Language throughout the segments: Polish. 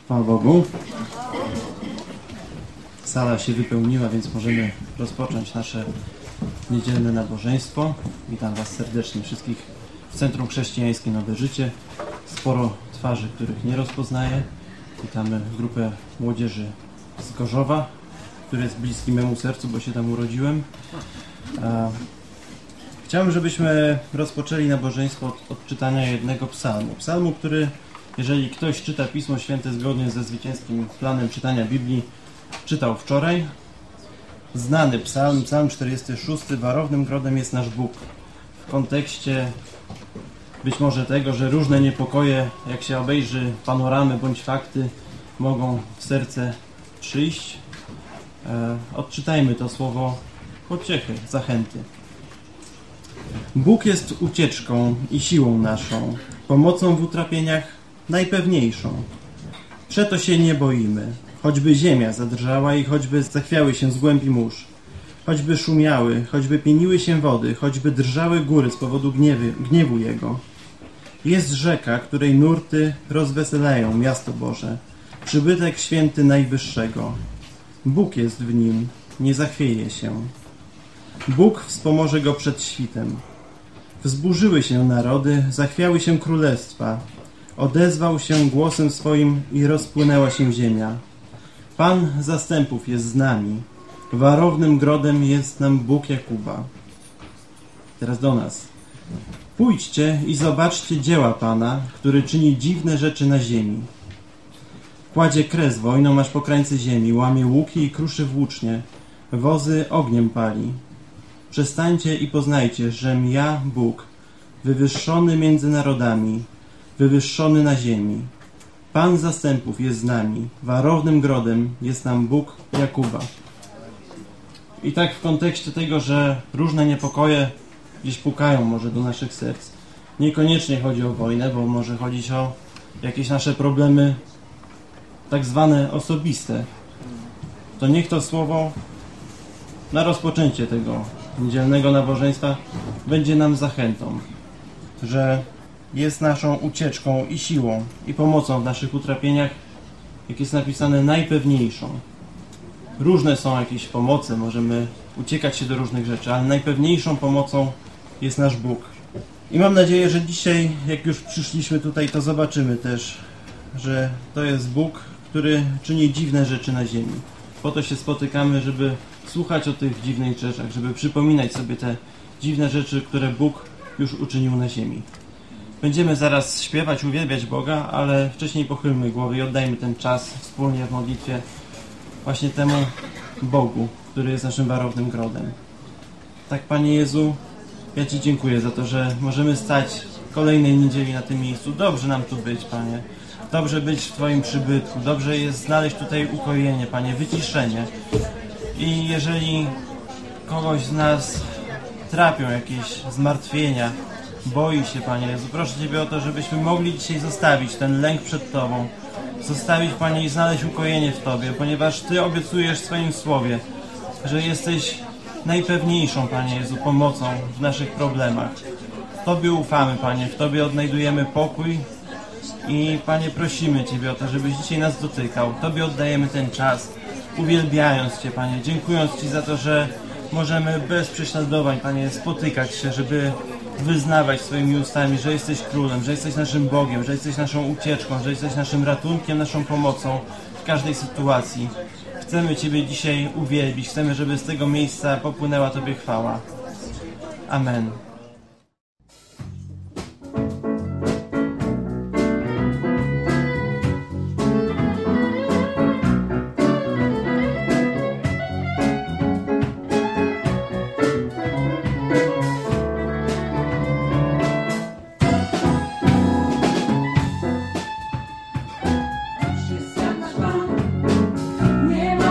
Chwała Bogu. Sala się wypełniła, więc możemy rozpocząć nasze niedzielne nabożeństwo. Witam Was serdecznie wszystkich w Centrum Chrześcijańskie Nowe Życie. Sporo twarzy, których nie rozpoznaję. Witamy grupę młodzieży z Gorzowa, który jest bliski memu sercu, bo się tam urodziłem. Chciałem, żebyśmy rozpoczęli nabożeństwo od czytania jednego psalmu. Psalmu, który, jeżeli ktoś czyta Pismo Święte zgodnie ze zwycięskim planem czytania Biblii, czytał wczoraj. Znany psalm, psalm 46, warownym grodem jest nasz Bóg. W kontekście być może tego, że różne niepokoje, jak się obejrzy panoramy bądź fakty, mogą w serce przyjść. Odczytajmy to słowo pociechy, zachęty. Bóg jest ucieczką i siłą naszą, pomocą w utrapieniach najpewniejszą. Przeto się nie boimy, choćby ziemia zadrżała i choćby zachwiały się z głębi mórz, choćby szumiały, choćby pieniły się wody, choćby drżały góry z powodu gniewu Jego. Jest rzeka, której nurty rozweselają miasto Boże, przybytek święty Najwyższego. Bóg jest w nim, nie zachwieje się. Bóg wspomoże go przed świtem. Wzburzyły się narody, zachwiały się królestwa. Odezwał się głosem swoim i rozpłynęła się ziemia. Pan zastępów jest z nami. Warownym grodem jest nam Bóg Jakuba. Teraz do nas. Pójdźcie i zobaczcie dzieła Pana, który czyni dziwne rzeczy na ziemi. Kładzie kres wojną aż po krańce ziemi, łamie łuki i kruszy włócznie, wozy ogniem pali. Przestańcie i poznajcie, żem ja, Bóg, wywyższony między narodami, wywyższony na ziemi. Pan zastępów jest z nami, warownym grodem jest nam Bóg Jakuba. I tak w kontekście tego, że różne niepokoje gdzieś pukają może do naszych serc. Niekoniecznie chodzi o wojnę, bo może chodzić o jakieś nasze problemy tak zwane osobiste. To niech to słowo na rozpoczęcie tego niedzielnego nabożeństwa będzie nam zachętą, że jest naszą ucieczką i siłą i pomocą w naszych utrapieniach, jak jest napisane, najpewniejszą. Różne są jakieś pomoce, możemy uciekać się do różnych rzeczy, ale najpewniejszą pomocą jest nasz Bóg. I mam nadzieję, że dzisiaj, jak już przyszliśmy tutaj, to zobaczymy też, że to jest Bóg, który czyni dziwne rzeczy na ziemi. Po to się spotykamy, żeby słuchać o tych dziwnych rzeczach, żeby przypominać sobie te dziwne rzeczy, które Bóg już uczynił na ziemi. Będziemy zaraz śpiewać, uwielbiać Boga, ale wcześniej pochylmy głowy i oddajmy ten czas wspólnie w modlitwie właśnie temu Bogu, który jest naszym warownym grodem. Tak, Panie Jezu, ja Ci dziękuję za to, że możemy stać kolejnej niedzieli na tym miejscu. Dobrze nam tu być, Panie. Dobrze być w Twoim przybytku. Dobrze jest znaleźć tutaj ukojenie, Panie, wyciszenie. I jeżeli kogoś z nas trapią jakieś zmartwienia, boi się, Panie Jezu, proszę Ciebie o to, żebyśmy mogli dzisiaj zostawić ten lęk przed Tobą. Zostawić, Panie, i znaleźć ukojenie w Tobie, ponieważ Ty obiecujesz w swoim słowie, że jesteś najpewniejszą, Panie Jezu, pomocą w naszych problemach. Tobie ufamy, Panie, w Tobie odnajdujemy pokój i, Panie, prosimy Ciebie o to, żebyś dzisiaj nas dotykał. Tobie oddajemy ten czas, uwielbiając Cię, Panie, dziękując Ci za to, że możemy bez prześladowań, Panie, spotykać się, żeby wyznawać swoimi ustami, że jesteś Królem, że jesteś naszym Bogiem, że jesteś naszą ucieczką, że jesteś naszym ratunkiem, naszą pomocą w każdej sytuacji. Chcemy Ciebie dzisiaj uwielbić, chcemy, żeby z tego miejsca popłynęła Tobie chwała. Amen.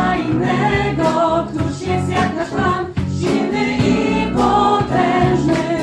Któż jest jak nasz Pan, silny i potężny.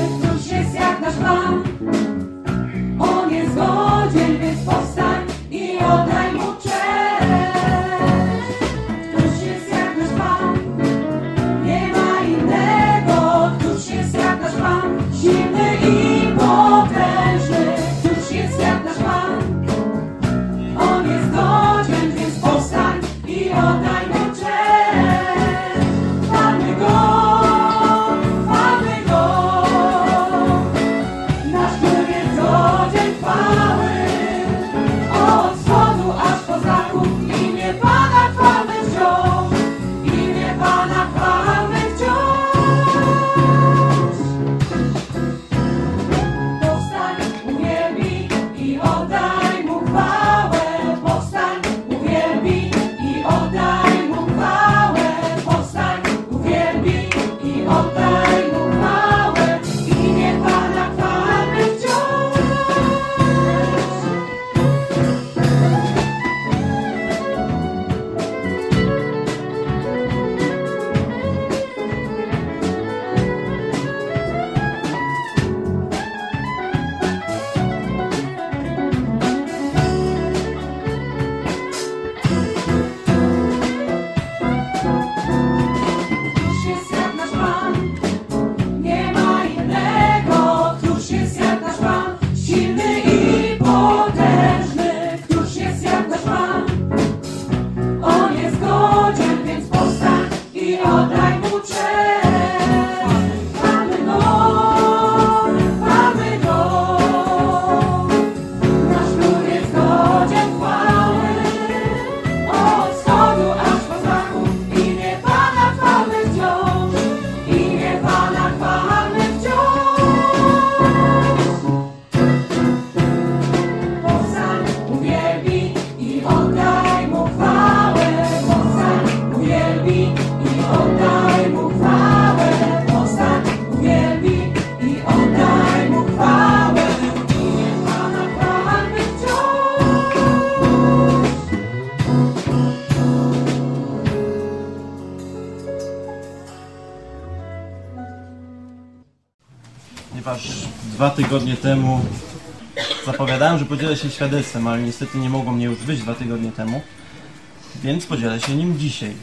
2 tygodnie temu zapowiadałem, że podzielę się świadectwem, ale niestety nie mogło mnie już być 2 tygodnie temu, więc podzielę się nim dzisiaj.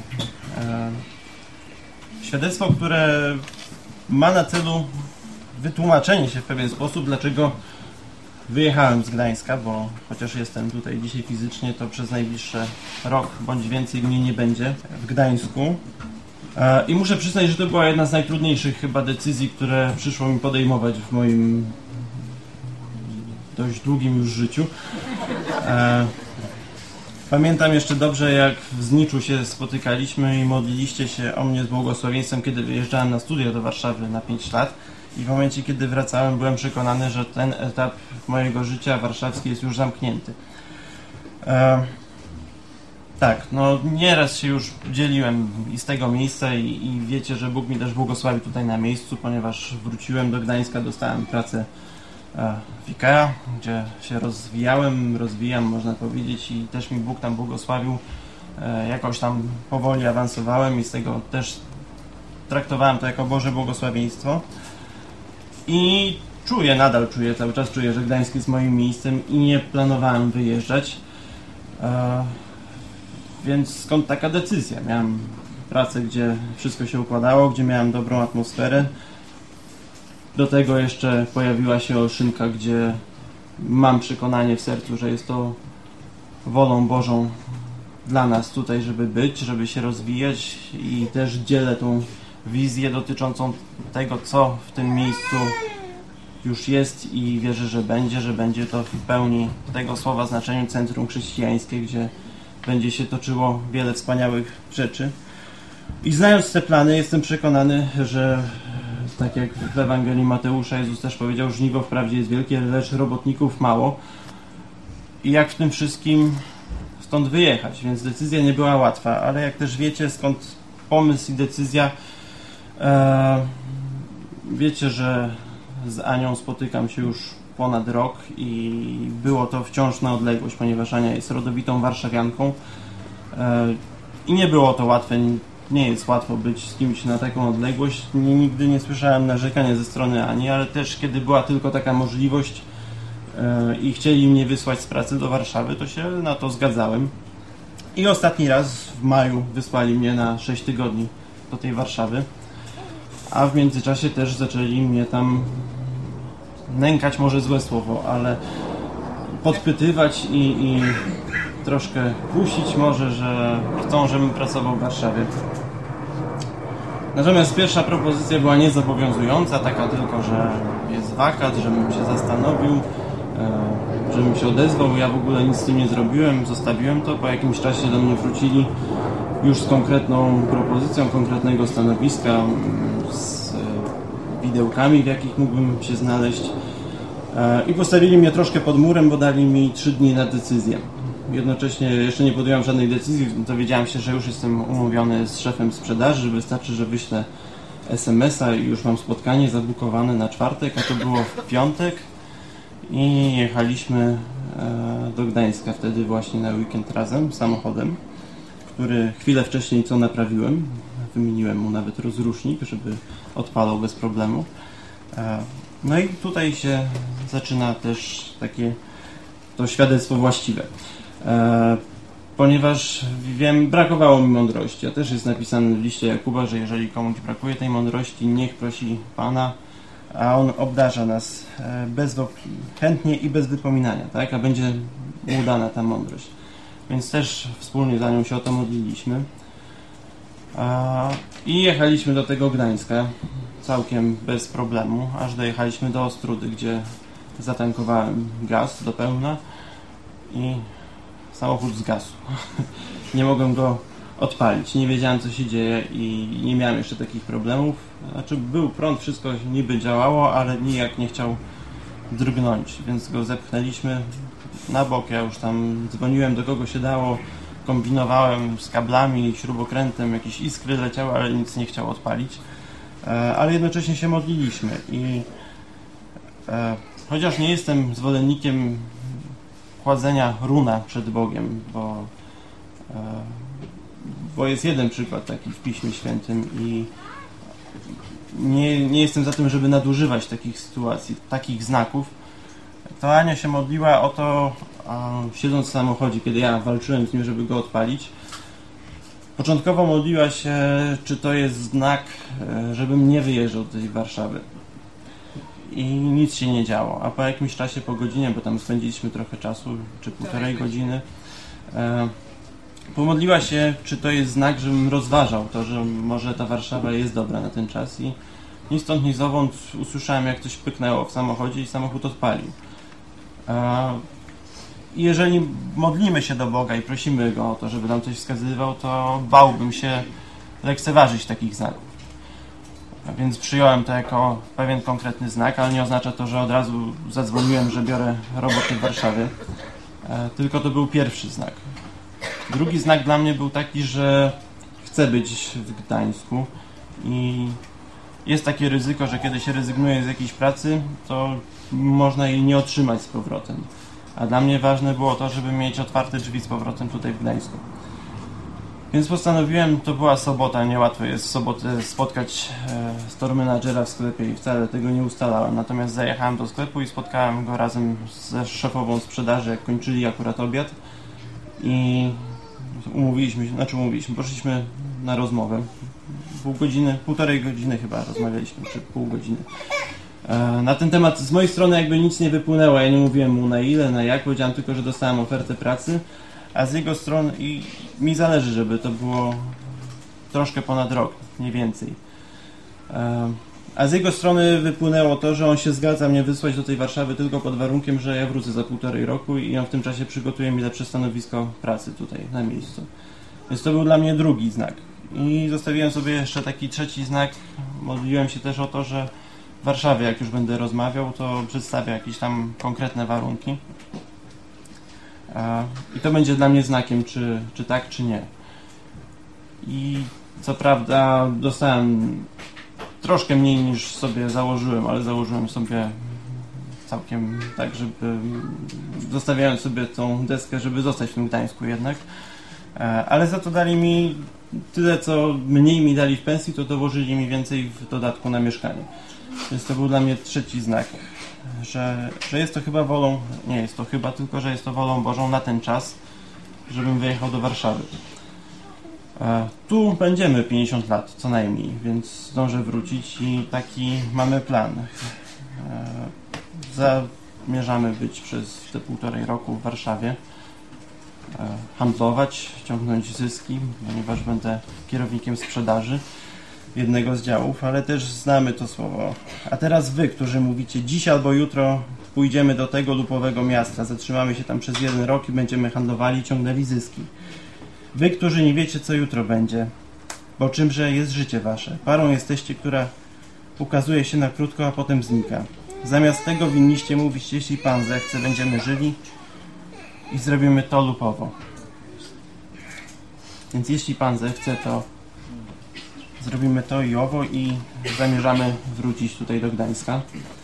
Świadectwo, które ma na celu wytłumaczenie się w pewien sposób, dlaczego wyjechałem z Gdańska, bo chociaż jestem tutaj dzisiaj fizycznie, to przez najbliższy rok bądź więcej mnie nie będzie w Gdańsku. I muszę przyznać, że to była jedna z najtrudniejszych chyba decyzji, które przyszło mi podejmować w moim dość długim już życiu. Pamiętam jeszcze dobrze, jak w Zniczu się spotykaliśmy i modliliście się o mnie z błogosławieństwem, kiedy wyjeżdżałem na studia do Warszawy na 5 lat. I w momencie, kiedy wracałem, byłem przekonany, że ten etap mojego życia warszawski jest już zamknięty. Tak, no nieraz się już dzieliłem i z tego miejsca i wiecie, że Bóg mi też błogosławił tutaj na miejscu, ponieważ wróciłem do Gdańska, dostałem pracę w IKEA, gdzie się rozwijam, można powiedzieć, i też mi Bóg tam błogosławił. Jakoś tam powoli awansowałem i z tego też traktowałem to jako Boże błogosławieństwo. I nadal czuję, cały czas czuję, że Gdańsk jest moim miejscem i nie planowałem wyjeżdżać. Więc skąd taka decyzja? Miałem pracę, gdzie wszystko się układało, gdzie miałem dobrą atmosferę. Do tego jeszcze pojawiła się Olszynka, gdzie mam przekonanie w sercu, że jest to wolą Bożą dla nas tutaj, żeby być, żeby się rozwijać, i też dzielę tą wizję dotyczącą tego, co w tym miejscu już jest, i wierzę, że będzie to w pełni tego słowa znaczeniu centrum chrześcijańskie, gdzie będzie się toczyło wiele wspaniałych rzeczy. I znając te plany, jestem przekonany, że tak jak w Ewangelii Mateusza Jezus też powiedział, żniwo wprawdzie jest wielkie, lecz robotników mało. I jak w tym wszystkim stąd wyjechać? Więc decyzja nie była łatwa, ale jak też wiecie, skąd pomysł i decyzja. Wiecie, że z Anią spotykam się już ponad rok i było to wciąż na odległość, ponieważ Ania jest rodowitą warszawianką i nie było to łatwe, nie jest łatwo być z kimś na taką odległość. Nigdy nie słyszałem narzekania ze strony Ani, ale też kiedy była tylko taka możliwość i chcieli mnie wysłać z pracy do Warszawy, to się na to zgadzałem. I ostatni raz w maju wysłali mnie na 6 tygodni do tej Warszawy, a w międzyczasie też zaczęli mnie tam nękać, może złe słowo, ale podpytywać i troszkę kusić może, że chcą, żebym pracował w Warszawie. Natomiast pierwsza propozycja była niezobowiązująca, taka tylko, że jest wakat, żebym się zastanowił, żebym się odezwał. Ja w ogóle nic z tym nie zrobiłem, zostawiłem to. Po jakimś czasie do mnie wrócili już z konkretną propozycją, konkretnego stanowiska, z widełkami, w jakich mógłbym się znaleźć, i postawili mnie troszkę pod murem, bo dali mi 3 dni na decyzję. Jednocześnie jeszcze nie podjąłem żadnej decyzji, dowiedziałem się, że już jestem umówiony z szefem sprzedaży, że wystarczy, że wyślę SMS-a i już mam spotkanie zabukowane na czwartek, a to było w piątek, i jechaliśmy do Gdańska wtedy właśnie na weekend razem samochodem, który chwilę wcześniej co naprawiłem. Wymieniłem mu nawet rozrusznik, żeby odpalał bez problemu. No i tutaj się zaczyna też takie to świadectwo właściwe. Ponieważ wiem, brakowało mi mądrości, a też jest napisane w liście Jakuba, że jeżeli komuś brakuje tej mądrości, niech prosi Pana, a On obdarza nas chętnie i bez wypominania, tak? A będzie mu dana ta mądrość. Więc też wspólnie za nią się o to modliliśmy. I jechaliśmy do tego Gdańska całkiem bez problemu, aż dojechaliśmy do Ostródy, gdzie zatankowałem gaz do pełna i samochód zgasł. Nie mogłem go odpalić, nie wiedziałem, co się dzieje i nie miałem jeszcze takich problemów. Znaczy był prąd, wszystko niby działało, ale nijak nie chciał drgnąć, więc go zepchnęliśmy na bok. Ja już tam dzwoniłem do kogo się dało, kombinowałem z kablami, śrubokrętem, jakieś iskry leciały, ale nic nie chciał odpalić. Ale jednocześnie się modliliśmy i chociaż nie jestem zwolennikiem kładzenia runa przed Bogiem, bo jest jeden przykład taki w Piśmie Świętym i nie jestem za tym, żeby nadużywać takich sytuacji, takich znaków. To Ania się modliła o to, siedząc w samochodzie, kiedy ja walczyłem z nim, żeby go odpalić. Początkowo modliła się, czy to jest znak, żebym nie wyjeżdżał do tej Warszawy. I nic się nie działo. A po jakimś czasie, po godzinie, bo tam spędziliśmy trochę czasu, czy półtorej godziny, pomodliła się, czy to jest znak, żebym rozważał to, że może ta Warszawa jest dobra na ten czas. I ni stąd, ni zowąd usłyszałem, jak coś pyknęło w samochodzie i samochód odpalił. I jeżeli modlimy się do Boga i prosimy Go o to, żeby nam coś wskazywał, to bałbym się lekceważyć takich znaków. A więc przyjąłem to jako pewien konkretny znak, ale nie oznacza to, że od razu zadzwoniłem, że biorę roboty w Warszawie. Tylko to był pierwszy znak. Drugi znak dla mnie był taki, że chcę być w Gdańsku i jest takie ryzyko, że kiedy się rezygnuje z jakiejś pracy, to można jej nie otrzymać z powrotem. A dla mnie ważne było to, żeby mieć otwarte drzwi z powrotem tutaj w Gdańsku. Więc postanowiłem, to była sobota, niełatwo jest w sobotę spotkać store managera w sklepie i wcale tego nie ustalałem. Natomiast zajechałem do sklepu i spotkałem go razem ze szefową sprzedaży, jak kończyli akurat obiad. I poszliśmy na rozmowę. Półtorej godziny chyba rozmawialiśmy, czy pół godziny. Na ten temat z mojej strony jakby nic nie wypłynęło, ja nie mówiłem mu na ile, na jak, powiedziałem tylko, że dostałem ofertę pracy, a z jego strony i mi zależy, żeby to było troszkę ponad rok, nie więcej. A z jego strony wypłynęło to, że on się zgadza mnie wysłać do tej Warszawy tylko pod warunkiem, że ja wrócę za półtorej roku i on w tym czasie przygotuje mi lepsze stanowisko pracy tutaj na miejscu. Więc to był dla mnie drugi znak. I zostawiłem sobie jeszcze taki trzeci znak. Modliłem się też o to, że w Warszawie, jak już będę rozmawiał, to przedstawię jakieś tam konkretne warunki. I to będzie dla mnie znakiem, czy tak, czy nie. I co prawda dostałem troszkę mniej niż sobie założyłem, ale założyłem sobie całkiem tak, żeby zostawiając sobie tą deskę, żeby zostać w tym Gdańsku jednak. Ale za to dali mi tyle, co mniej mi dali w pensji, to dołożyli mi więcej w dodatku na mieszkanie. Więc to był dla mnie trzeci znak, że jest to chyba wolą, nie jest to chyba, tylko że jest to wolą Bożą na ten czas, żebym wyjechał do Warszawy. Tu będziemy 50 lat co najmniej, więc zdążę wrócić i taki mamy plan. Zamierzamy być przez te półtorej roku w Warszawie, handlować, ciągnąć zyski, ponieważ będę kierownikiem sprzedaży jednego z działów, ale też znamy to słowo. A teraz wy, którzy mówicie, dziś albo jutro pójdziemy do tego lub owego miasta, zatrzymamy się tam przez 1 rok i będziemy handlowali i ciągnęli zyski. Wy, którzy nie wiecie, co jutro będzie, bo czymże jest życie wasze. Parą jesteście, która ukazuje się na krótko, a potem znika. Zamiast tego winniście mówić, jeśli Pan zechce, będziemy żyli i zrobimy to lub owo. Więc jeśli Pan zechce, to zrobimy to i owo i zamierzamy wrócić tutaj do Gdańska.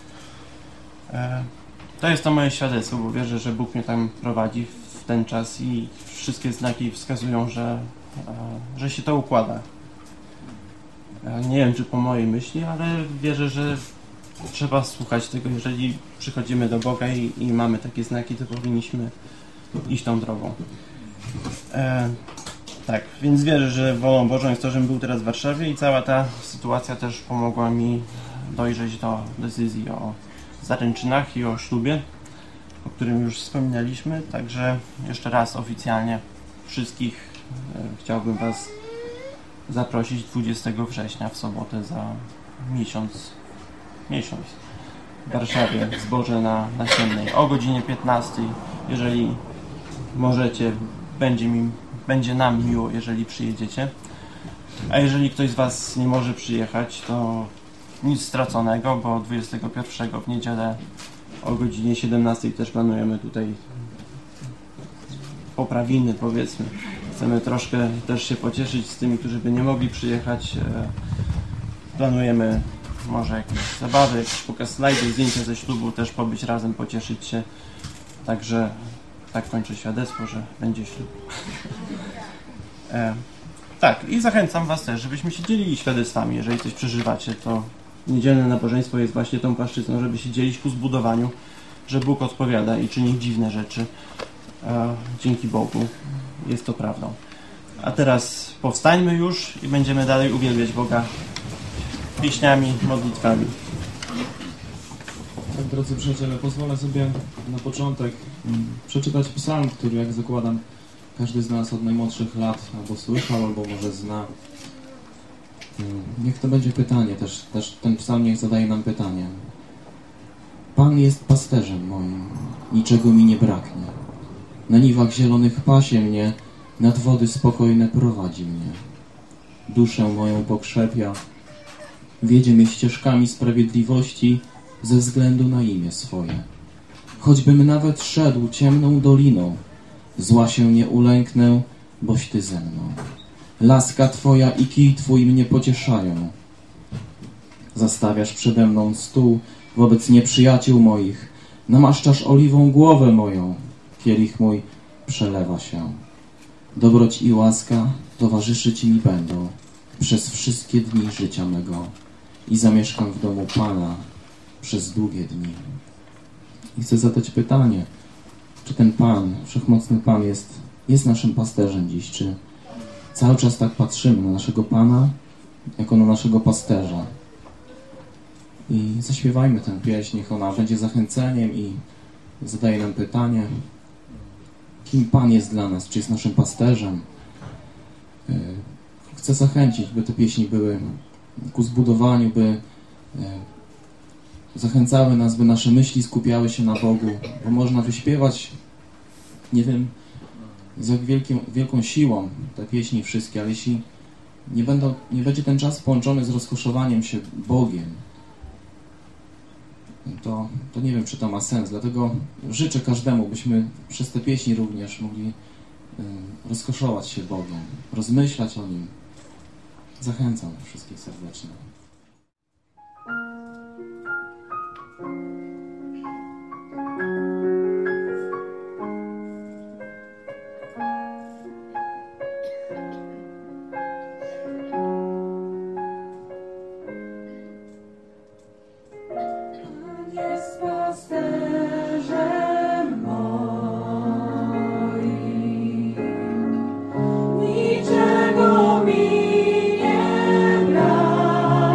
To jest to moje świadectwo, bo wierzę, że Bóg mnie tam prowadzi w ten czas i wszystkie znaki wskazują, że się to układa. Nie wiem, czy po mojej myśli, ale wierzę, że trzeba słuchać tego. Jeżeli przychodzimy do Boga i mamy takie znaki, to powinniśmy iść tą drogą. Tak, więc wierzę, że wolą Bożą jest to, żebym był teraz w Warszawie i cała ta sytuacja też pomogła mi dojrzeć do decyzji o zaręczynach i o ślubie, o którym już wspominaliśmy. Także jeszcze raz oficjalnie wszystkich chciałbym Was zaprosić 20 września w sobotę za miesiąc w Warszawie, zboże na Nasiennej o godzinie 15. Jeżeli możecie, będzie nam miło, jeżeli przyjedziecie. A jeżeli ktoś z Was nie może przyjechać, to nic straconego, bo 21 w niedzielę o godzinie 17 też planujemy tutaj poprawiny, powiedzmy. Chcemy troszkę też się pocieszyć z tymi, którzy by nie mogli przyjechać. Planujemy może jakieś zabawy, jakiś pokaz slajdów, zdjęcia ze ślubu, też pobyć razem, pocieszyć się. Także tak kończę świadectwo, że będzie ślub. Tak, i zachęcam Was też, żebyśmy się dzielili świadectwami. Jeżeli coś przeżywacie, to niedzielne nabożeństwo jest właśnie tą płaszczyzną, żeby się dzielić ku zbudowaniu, że Bóg odpowiada i czyni dziwne rzeczy. Dzięki Bogu jest to prawdą. A teraz powstańmy już i będziemy dalej uwielbiać Boga pieśniami, modlitwami. Tak, drodzy przyjaciele, pozwolę sobie na początek przeczytać psalm, który, jak zakładam, każdy z nas od najmłodszych lat albo słyszał, albo może zna. Niech to będzie pytanie, też ten psalm niech zadaje nam pytanie. Pan jest pasterzem moim, niczego mi nie braknie. Na niwach zielonych pasie mnie, nad wody spokojne prowadzi mnie. Duszę moją pokrzepia, wiedzie mnie ścieżkami sprawiedliwości ze względu na imię swoje. Choćbym nawet szedł ciemną doliną, zła się nie ulęknę, boś Ty ze mną. Laska Twoja i kij Twój mnie pocieszają. Zastawiasz przede mną stół wobec nieprzyjaciół moich, namaszczasz oliwą głowę moją, kielich mój przelewa się. Dobroć i łaska towarzyszyć mi będą przez wszystkie dni życia mego i zamieszkam w domu Pana przez długie dni. I chcę zadać pytanie, czy ten Pan, Wszechmocny Pan jest naszym pasterzem dziś, czy cały czas tak patrzymy na naszego Pana, jako na naszego pasterza. I zaśpiewajmy tę pieśń, niech ona będzie zachęceniem i zadaje nam pytanie, kim Pan jest dla nas, czy jest naszym pasterzem. Chcę zachęcić, by te pieśni były ku zbudowaniu, by zachęcały nas, by nasze myśli skupiały się na Bogu, bo można wyśpiewać, nie wiem, z jak wielką siłą te pieśni wszystkie, ale jeśli nie będzie ten czas połączony z rozkoszowaniem się Bogiem, to nie wiem, czy to ma sens. Dlatego życzę każdemu, byśmy przez te pieśni również mogli rozkoszować się Bogiem, rozmyślać o Nim. Zachęcam wszystkich serdecznie. Niczego mi nie brak.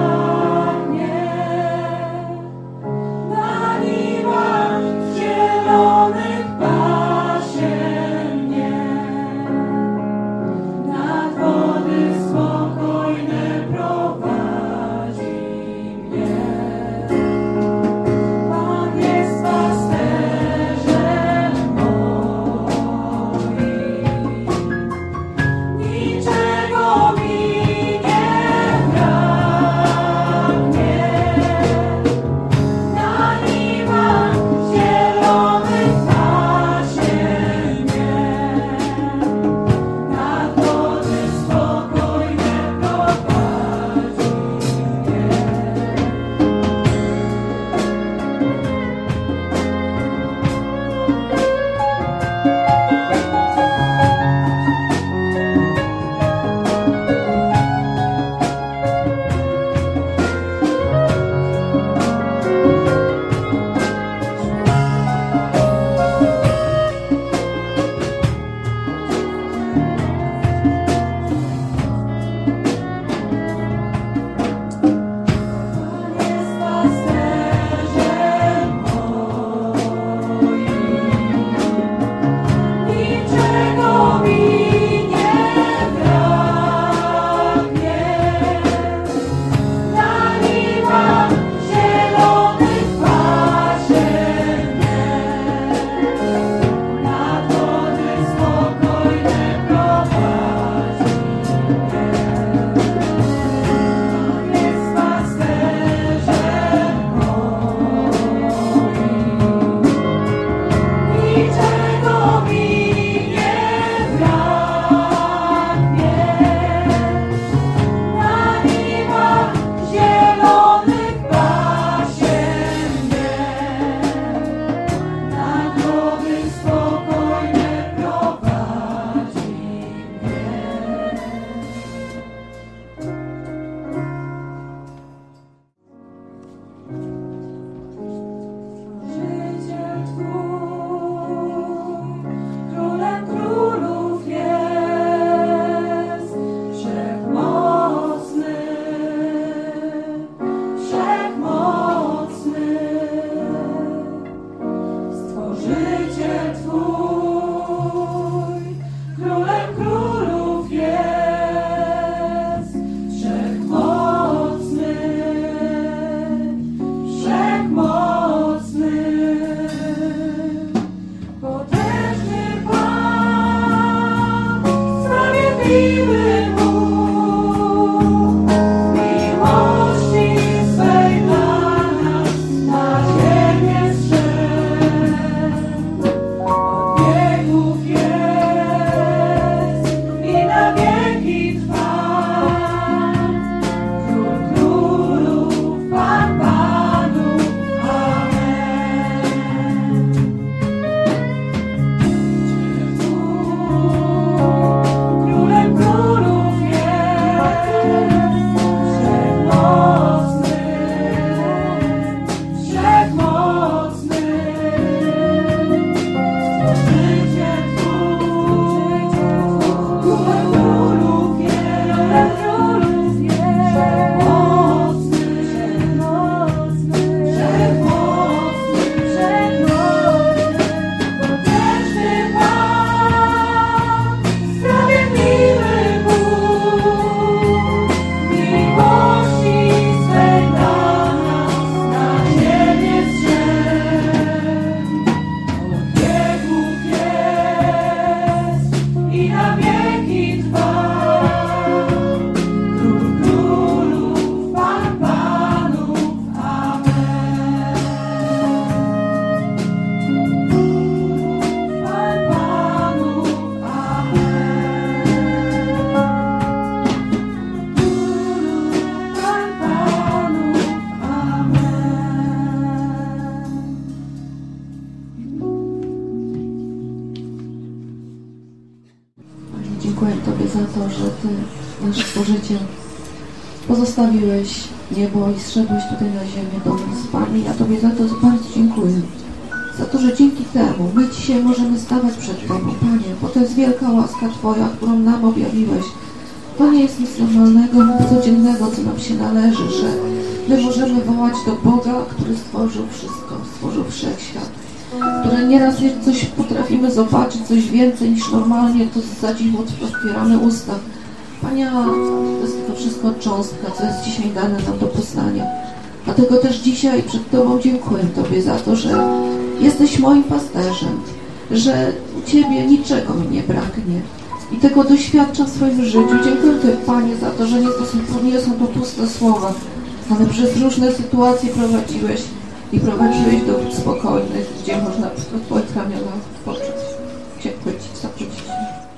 dziękuję Tobie za to, że Ty, nasz Stworzyciel, pozostawiłeś niebo i zszedłeś tutaj na ziemię do nas, Panie. Ja Tobie za to bardzo dziękuję. Za to, że dzięki temu my dzisiaj możemy stawać przed Tobą, Panie, bo to jest wielka łaska Twoja, którą nam objawiłeś. To nie jest nic normalnego, codziennego, co nam się należy, że my możemy wołać do Boga, który stworzył wszystko, stworzył wszechświat, które nieraz coś potrafimy zobaczyć, coś więcej niż normalnie, to za dziwo otwieramy usta. Panie, to jest to wszystko cząstka, co jest dzisiaj dane nam do poznania. Dlatego też dzisiaj przed Tobą dziękuję Tobie za to, że jesteś moim pasterzem, że u Ciebie niczego mi nie braknie. I tego doświadczam w swoim życiu. Dziękuję Tobie, Panie, za to, że nie są to puste słowa, ale przez różne sytuacje prowadziłeś do spokojnych, gdzie można w Twoich ramionach odpocząć. Dziękuję Ci za to dzisiaj.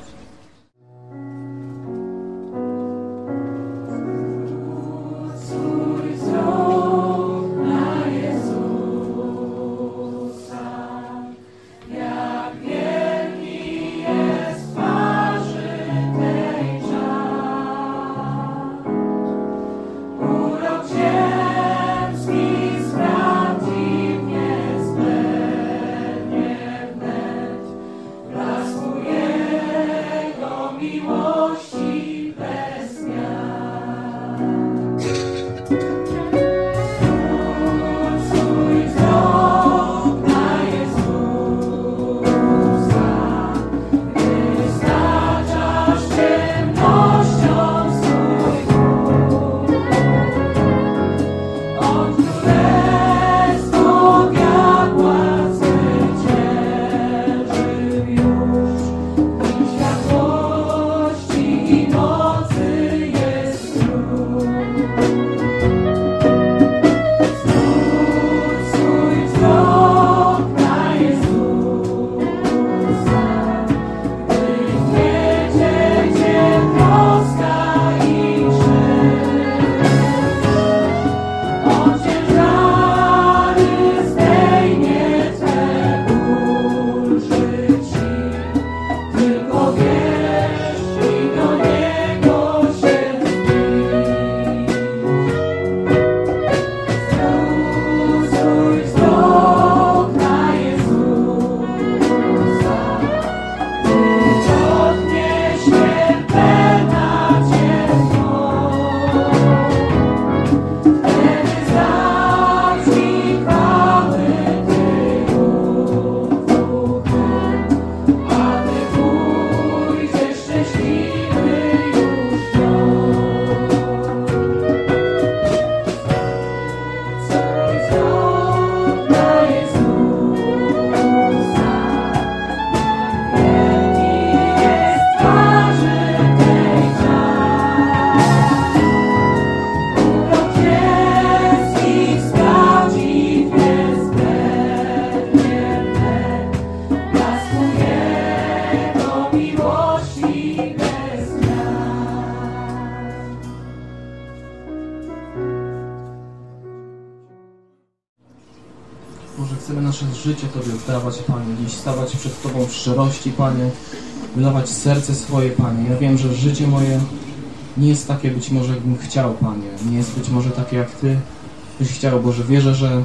Boże, chcemy nasze życie Tobie oddawać, Panie, dziś stawać przed Tobą w szczerości, Panie, wylewać serce swoje, Panie. Ja wiem, że życie moje nie jest takie być może, jakbym chciał, Panie. Nie jest być może takie, jak Ty byś chciał, Boże. Wierzę, że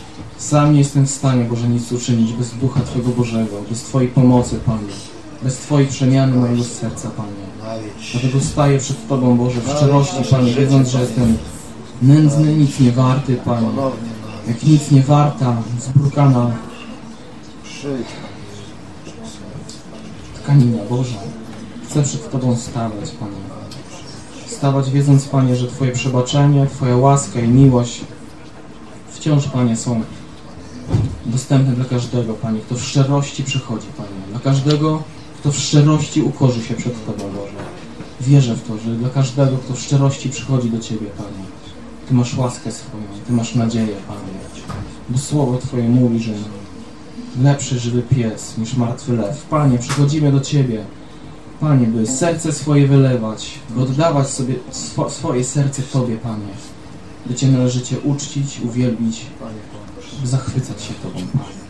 sam nie jestem w stanie, Boże, nic uczynić bez Ducha Twojego Bożego, bez Twojej pomocy, Panie, bez Twojej przemiany mojego serca, Panie. Dlatego staję przed Tobą, Boże, w szczerości, Panie, wiedząc, że jestem nędzny, nic nie warty, Panie. Jak nic nie warta, zbrukana tkanina, Boże. Chcę przed Tobą stawać, Panie. Stawać wiedząc, Panie, że Twoje przebaczenie, Twoja łaska i miłość wciąż, Panie, są dostępne dla każdego, Panie, kto w szczerości przychodzi, Panie. Dla każdego, kto w szczerości ukorzy się przed Tobą, Boże. Wierzę w to, że dla każdego, kto w szczerości przychodzi do Ciebie, Panie, Ty masz łaskę swoją, Ty masz nadzieję, Panie. Bo Słowo Twoje mówi, że lepszy żywy pies niż martwy lew. Panie, przychodzimy do Ciebie, Panie, by serce swoje wylewać, by oddawać sobie swoje serce Tobie, Panie. By Cię należy Cię uczcić, uwielbić, by zachwycać się Tobą, Panie.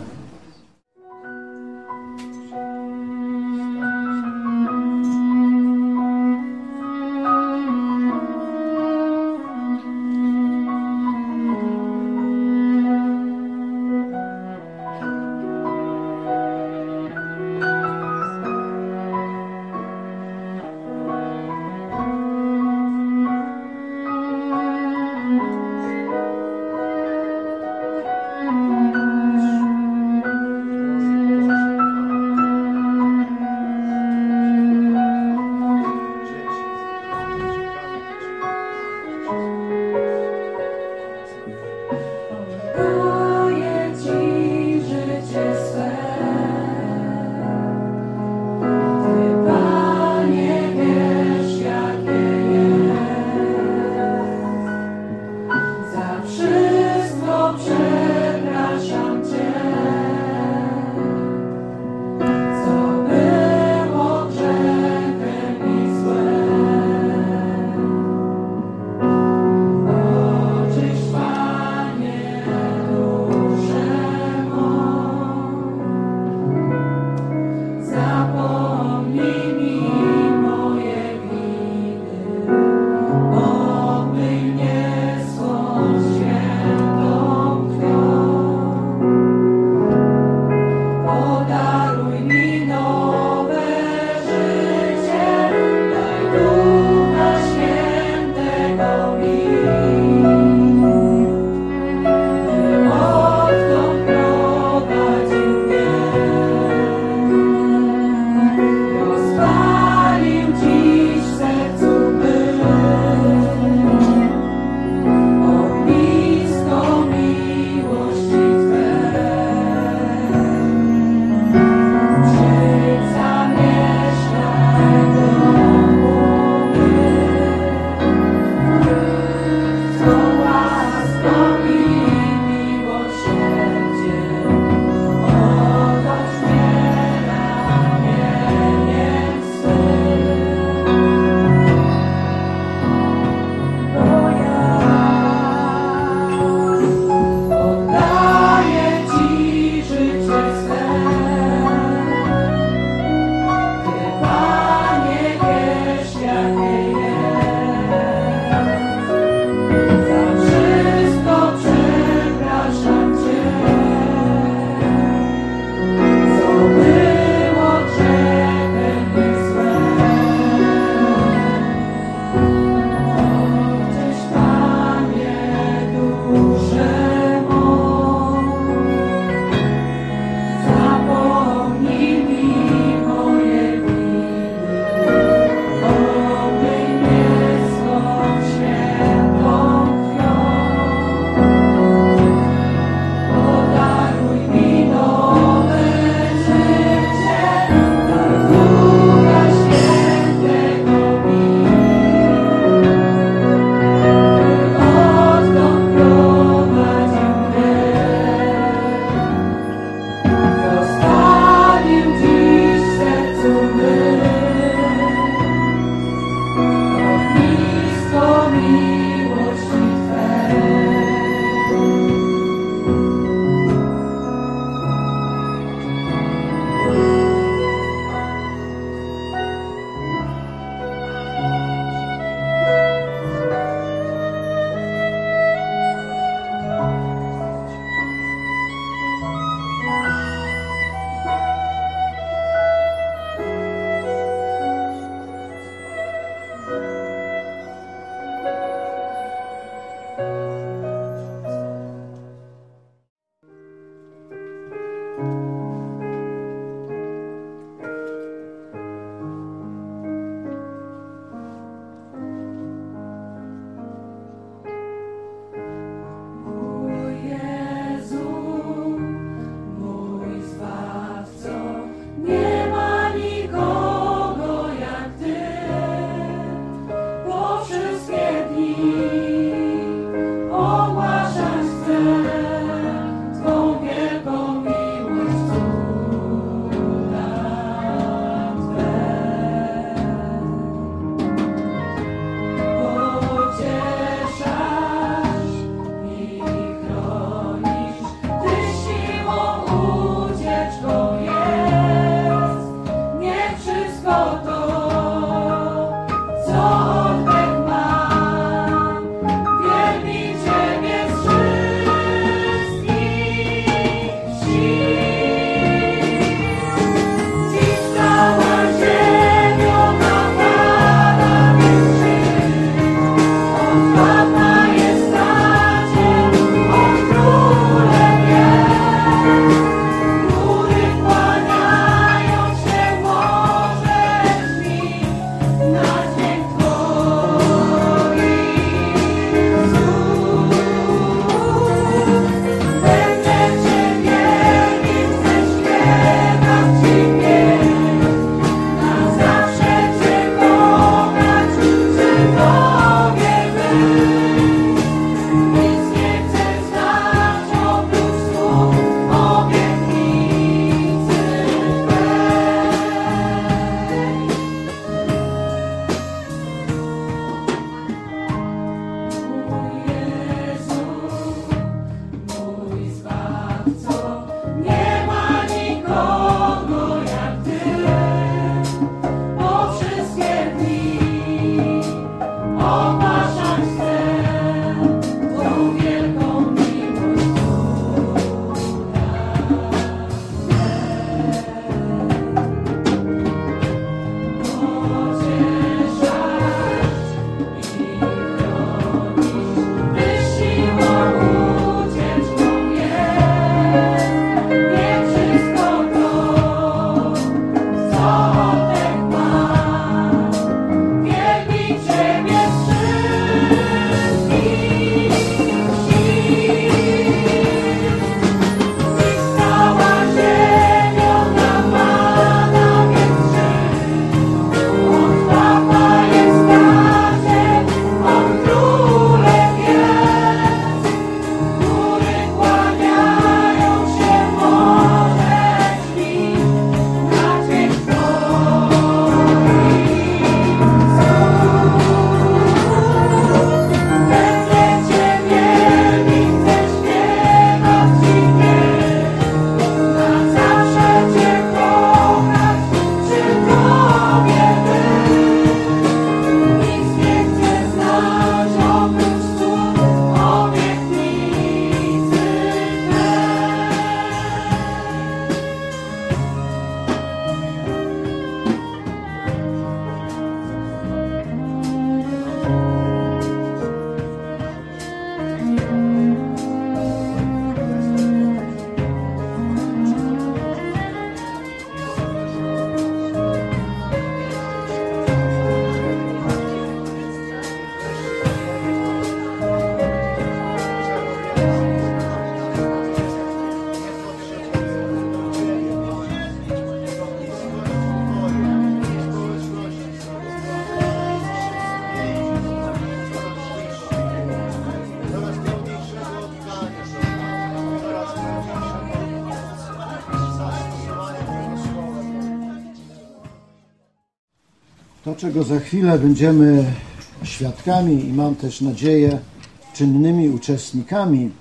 To, czego za chwilę będziemy świadkami i mam też nadzieję czynnymi uczestnikami,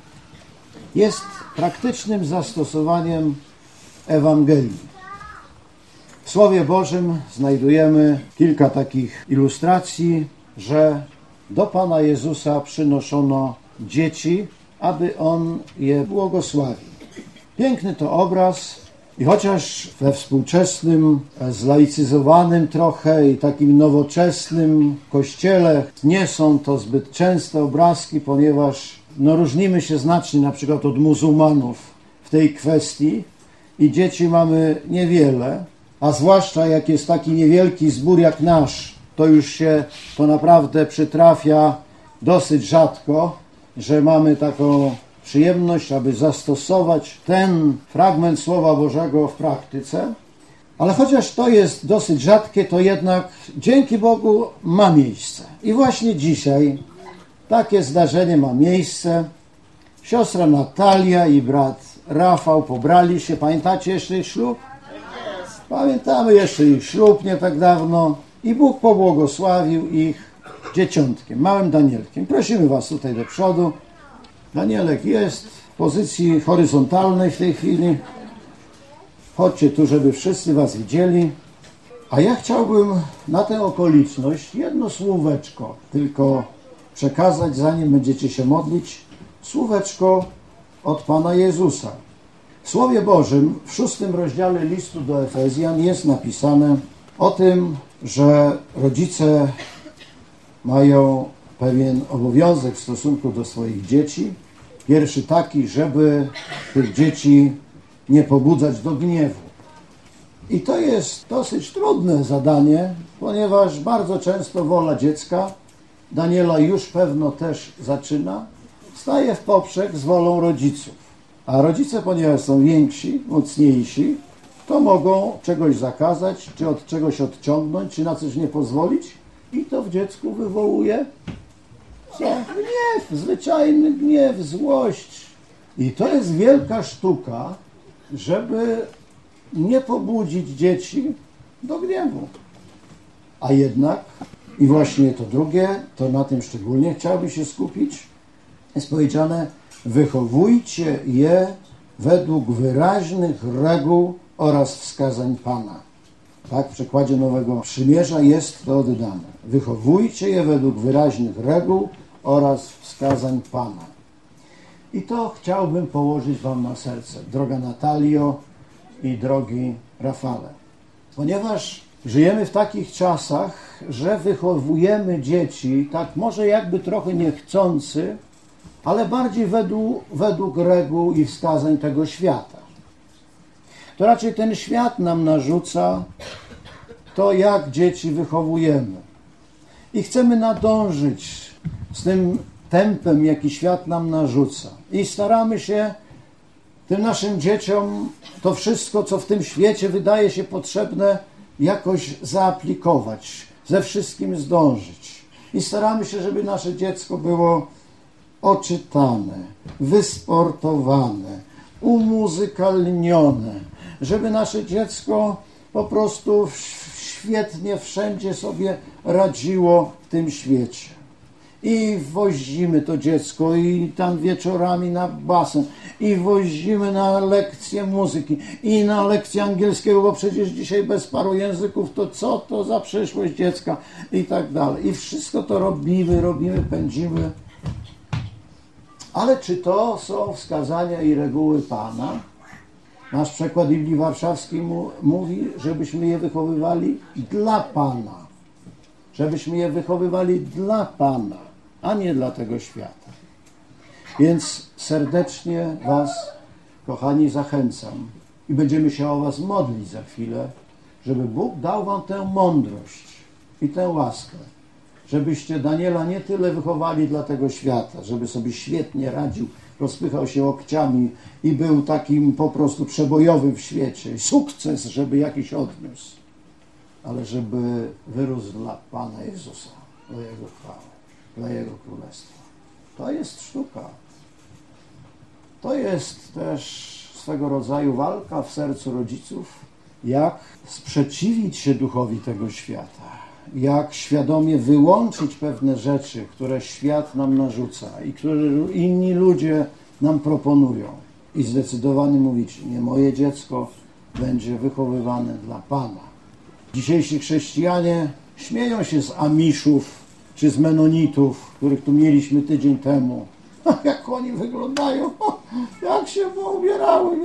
jest praktycznym zastosowaniem Ewangelii. W Słowie Bożym znajdujemy kilka takich ilustracji, że do Pana Jezusa przynoszono dzieci, aby On je błogosławił. Piękny to obraz i chociaż we współczesnym, zlaicyzowanym trochę i takim nowoczesnym kościele nie są to zbyt częste obrazki, ponieważ różnimy się znacznie na przykład od muzułmanów w tej kwestii i dzieci mamy niewiele, a zwłaszcza jak jest taki niewielki zbór jak nasz, to już się to naprawdę przytrafia dosyć rzadko, że mamy taką przyjemność, aby zastosować ten fragment Słowa Bożego w praktyce. Ale chociaż to jest dosyć rzadkie, to jednak dzięki Bogu ma miejsce. I właśnie dzisiaj takie zdarzenie ma miejsce. Siostra Natalia i brat Rafał pobrali się. Pamiętacie jeszcze ich ślub? Pamiętamy jeszcze ich ślub nie tak dawno. I Bóg pobłogosławił ich dzieciątkiem, małym Danielkiem. Prosimy was tutaj do przodu. Danielek jest w pozycji horyzontalnej w tej chwili. Chodźcie tu, żeby wszyscy was widzieli. A ja chciałbym na tę okoliczność jedno słóweczko tylko przekazać, zanim będziecie się modlić. Słóweczko od Pana Jezusa. W Słowie Bożym w 6 rozdziale listu do Efezjan jest napisane o tym, że rodzice mają pewien obowiązek w stosunku do swoich dzieci. Pierwszy taki, żeby tych dzieci nie pobudzać do gniewu. I to jest dosyć trudne zadanie, ponieważ bardzo często wola dziecka, Daniela już pewno też zaczyna, staje w poprzek z wolą rodziców. A rodzice, ponieważ są więksi, mocniejsi, to mogą czegoś zakazać, czy od czegoś odciągnąć, czy na coś nie pozwolić. I to w dziecku wywołuje co? Gniew, zwyczajny gniew, złość. I to jest wielka sztuka, żeby nie pobudzić dzieci do gniewu. A jednak, i właśnie to drugie, to na tym szczególnie chciałbym się skupić, jest powiedziane: wychowujcie je według wyraźnych reguł oraz wskazań Pana. Tak, w przekładzie Nowego Przymierza jest to oddane. Wychowujcie je według wyraźnych reguł oraz wskazań Pana. I to chciałbym położyć Wam na serce, droga Natalio i drogi Rafale. Ponieważ żyjemy w takich czasach, że wychowujemy dzieci, tak może jakby trochę niechcący, ale bardziej według reguł i wskazań tego świata. To raczej ten świat nam narzuca to, jak dzieci wychowujemy. I chcemy nadążyć z tym tempem, jaki świat nam narzuca. I staramy się tym naszym dzieciom to wszystko, co w tym świecie wydaje się potrzebne, jakoś zaaplikować, ze wszystkim zdążyć. I staramy się, żeby nasze dziecko było oczytane, wysportowane, umuzykalnione, żeby nasze dziecko po prostu świetnie wszędzie sobie radziło w tym świecie. I woździmy to dziecko i tam wieczorami na basen, i woździmy na lekcje muzyki, i na lekcje angielskiego, bo przecież dzisiaj bez paru języków to co to za przyszłość dziecka i tak dalej. I wszystko to robimy, pędzimy. Ale czy to są wskazania i reguły Pana? Nasz przekład Biblii Warszawskiej mówi, żebyśmy je wychowywali dla Pana. Żebyśmy je wychowywali dla Pana, a nie dla tego świata. Więc serdecznie Was, kochani, zachęcam i będziemy się o Was modlić za chwilę, żeby Bóg dał Wam tę mądrość i tę łaskę, żebyście Daniela nie tyle wychowali dla tego świata, żeby sobie świetnie radził, rozpychał się łokciami i był takim po prostu przebojowym w świecie. Sukces, żeby jakiś odniósł, ale żeby wyrósł dla Pana Jezusa, dla Jego chwały, dla Jego Królestwa. To jest sztuka. To jest też swego rodzaju walka w sercu rodziców, jak sprzeciwić się duchowi tego świata, jak świadomie wyłączyć pewne rzeczy, które świat nam narzuca i które inni ludzie nam proponują. I zdecydowanie mówić: nie, moje dziecko będzie wychowywane dla Pana. Dzisiejsi chrześcijanie śmieją się z Amiszów czy z Menonitów, których tu mieliśmy tydzień temu. Jak oni wyglądają, jak się poubierały,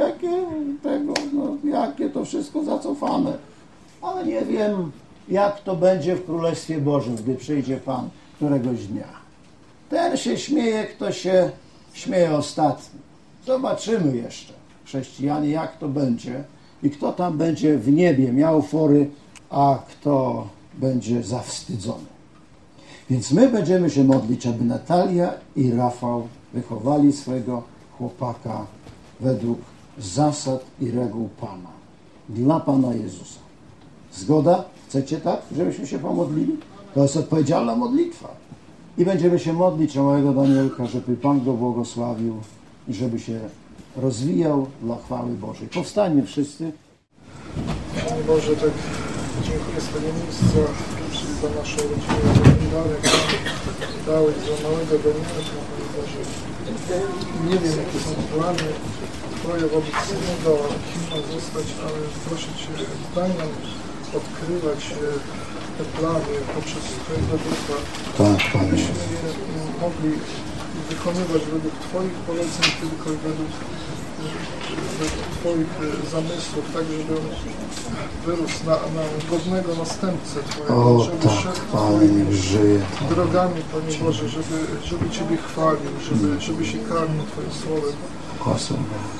jakie to wszystko zacofane. Ale nie wiem, jak to będzie w Królestwie Bożym, gdy przyjdzie Pan któregoś dnia. Ten się śmieje, kto się śmieje ostatni. Zobaczymy jeszcze, chrześcijanie, jak to będzie i kto tam będzie w niebie miał fory, a kto będzie zawstydzony. Więc my będziemy się modlić, aby Natalia i Rafał wychowali swojego chłopaka według zasad i reguł Pana. Dla Pana Jezusa. Zgoda? Chcecie tak, żebyśmy się pomodlili? To jest odpowiedzialna modlitwa. I będziemy się modlić o mojego Danielka, żeby Pan go błogosławił i żeby się rozwijał dla chwały Bożej. Powstańmy wszyscy. Panie Boże, tak dziękuję z tego miejsca, czyli za naszą rodzinę, za ten dar, jak dałeś za małego Danielka, Panie Boże. Nie wiem, jakie są plany Twoje wobec niego, kim ma zostać, ale proszę Cię, daj nam odkrywać te plany poprzez Twojego Ducha. Tak, Panie. Abyśmy je mogli wykonywać według Twoich poleceń, tylko według Twoich zamysłów, tak żeby wyrósł na godnego następcę Twojego, O, żeby tak, szedł Panie, niech żyje. drogami, Panie Boże, żeby Ciebie chwalił, żeby się karmił Twoim Słowem. Kosem.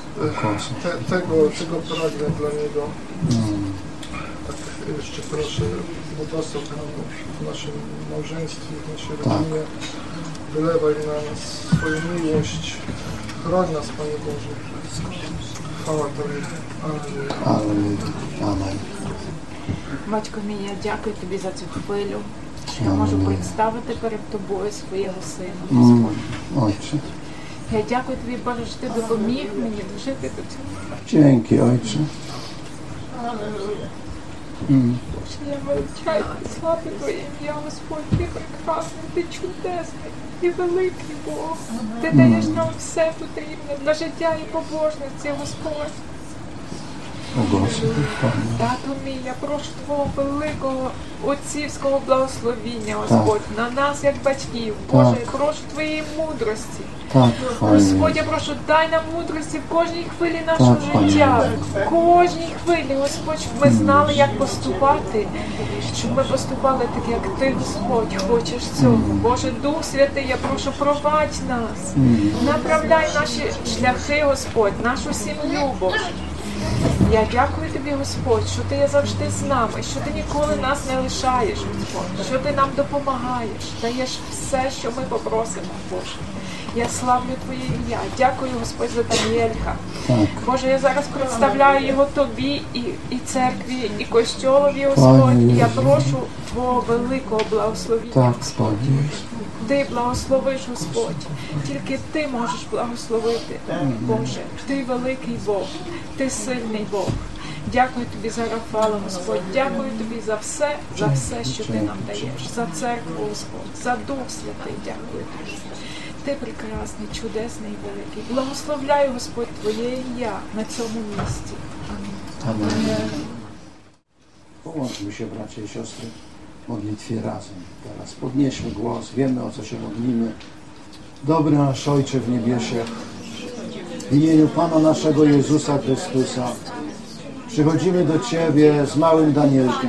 Tego pragnę dla Niego. Tak jeszcze proszę, błogosław nam w naszym małżeństwie, w naszej rodzinie. Wylewaj na nas swoją miłość. Chroń nas, Panie Boże. Chwała Tobie. Amen. Amen. Батько мій, я дякую тобі за цю хвилю, що я можу представити перед тобою свого сина, Господь. Ojcze. Я дякую тобі, Боже, що ти допоміг мені дожити до цього. Dzięki, Ojcze. Що я величаю і славлю Твоє ім'я, Господь, ти прекрасний, ти чудесний і великий Бог. Ти даєш нам все потрібне для життя і побожності, Господь. Тату мій, я прошу Твого великого отцівського благословіння, Господь, на нас, як батьків. Боже, я прошу Твоєї мудрості. Господь, я прошу, дай нам мудрості в кожній хвилі нашого життя. В кожній хвилі, Господь, щоб ми знали, як поступати. Щоб ми поступали так, як Ти, Господь, хочеш цього. Боже, Дух Святий, я прошу, провадь нас. Направляй наші шляхи, Господь, нашу сім'ю, Боже. Я дякую Тобі, Господь, що Ти є завжди з нами, що Ти ніколи нас не лишаєш, Господь, що Ти нам допомагаєш, даєш все, що ми попросимо, Боже. Я славлю Твоє ім'я. Дякую, Господь, за Даніелька. Боже, я зараз представляю його Тобі і церкві, і костьолові, Господь. І я прошу Твого великого благословення, Господь. Ти благословиш, Господь. Тільки Ти можеш благословити, Боже. Ти великий Бог, Ти сильний Бог. Дякую Тобі за Рафала, Господь. Дякую Тобі за все, що Ти нам даєш. За церкву, Господь, за Дух Святий. Дякую Тобі. Ти прекрасний, чудесний і великий. Благословляю, Господь, Твоє ім'я на цьому місці. Амінь. Połączmy się, bracia i siostry, w modlitwie razem. Teraz podnieśmy głos, wiemy, o co się modlimy. Dobry nasz Ojcze w niebiesie, w imieniu Pana naszego Jezusa Chrystusa przychodzimy do Ciebie z małym Danielkiem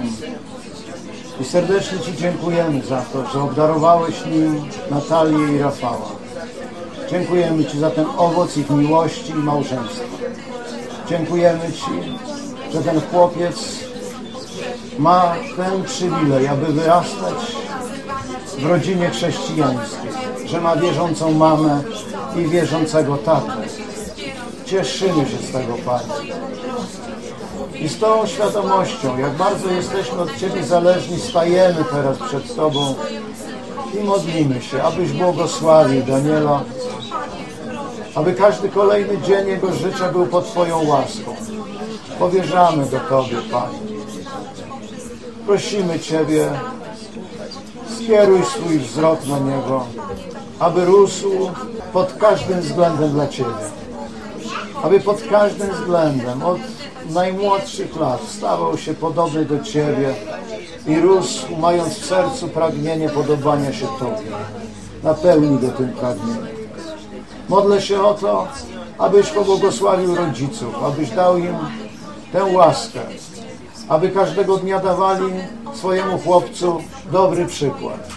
i serdecznie Ci dziękujemy za to, że obdarowałeś nim Natalię i Rafała. Dziękujemy Ci za ten owoc ich miłości i małżeństwa. Dziękujemy Ci, że ten chłopiec ma ten przywilej, aby wyrastać w rodzinie chrześcijańskiej, że ma wierzącą mamę i wierzącego tatę. Cieszymy się z tego, Panie. I z tą świadomością, jak bardzo jesteśmy od Ciebie zależni, stajemy teraz przed Tobą i modlimy się, abyś błogosławił Daniela, aby każdy kolejny dzień jego życia był pod Twoją łaską. Powierzamy do Tobie, Panie. Prosimy Ciebie, skieruj swój wzrok na niego, aby rósł pod każdym względem dla Ciebie. Aby pod każdym względem, od najmłodszych lat, stawał się podobny do Ciebie i rósł, mając w sercu pragnienie podobania się Tobie. Napełnij go tym pragnieniem. Modlę się o to, abyś pobłogosławił rodziców, abyś dał im tę łaskę, aby każdego dnia dawali swojemu chłopcu dobry przykład.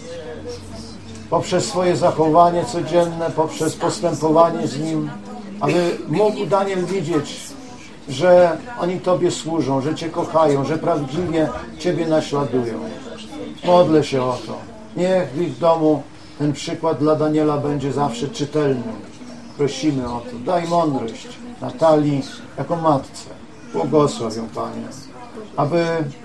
Poprzez swoje zachowanie codzienne, poprzez postępowanie z nim, aby mógł Daniel widzieć, że oni Tobie służą, że Cię kochają, że prawdziwie Ciebie naśladują. Modlę się o to. Niech w ich domu ten przykład dla Daniela będzie zawsze czytelny. Prosimy o to. Daj mądrość Natalii jako matce. Błogosław ją, Panie, aby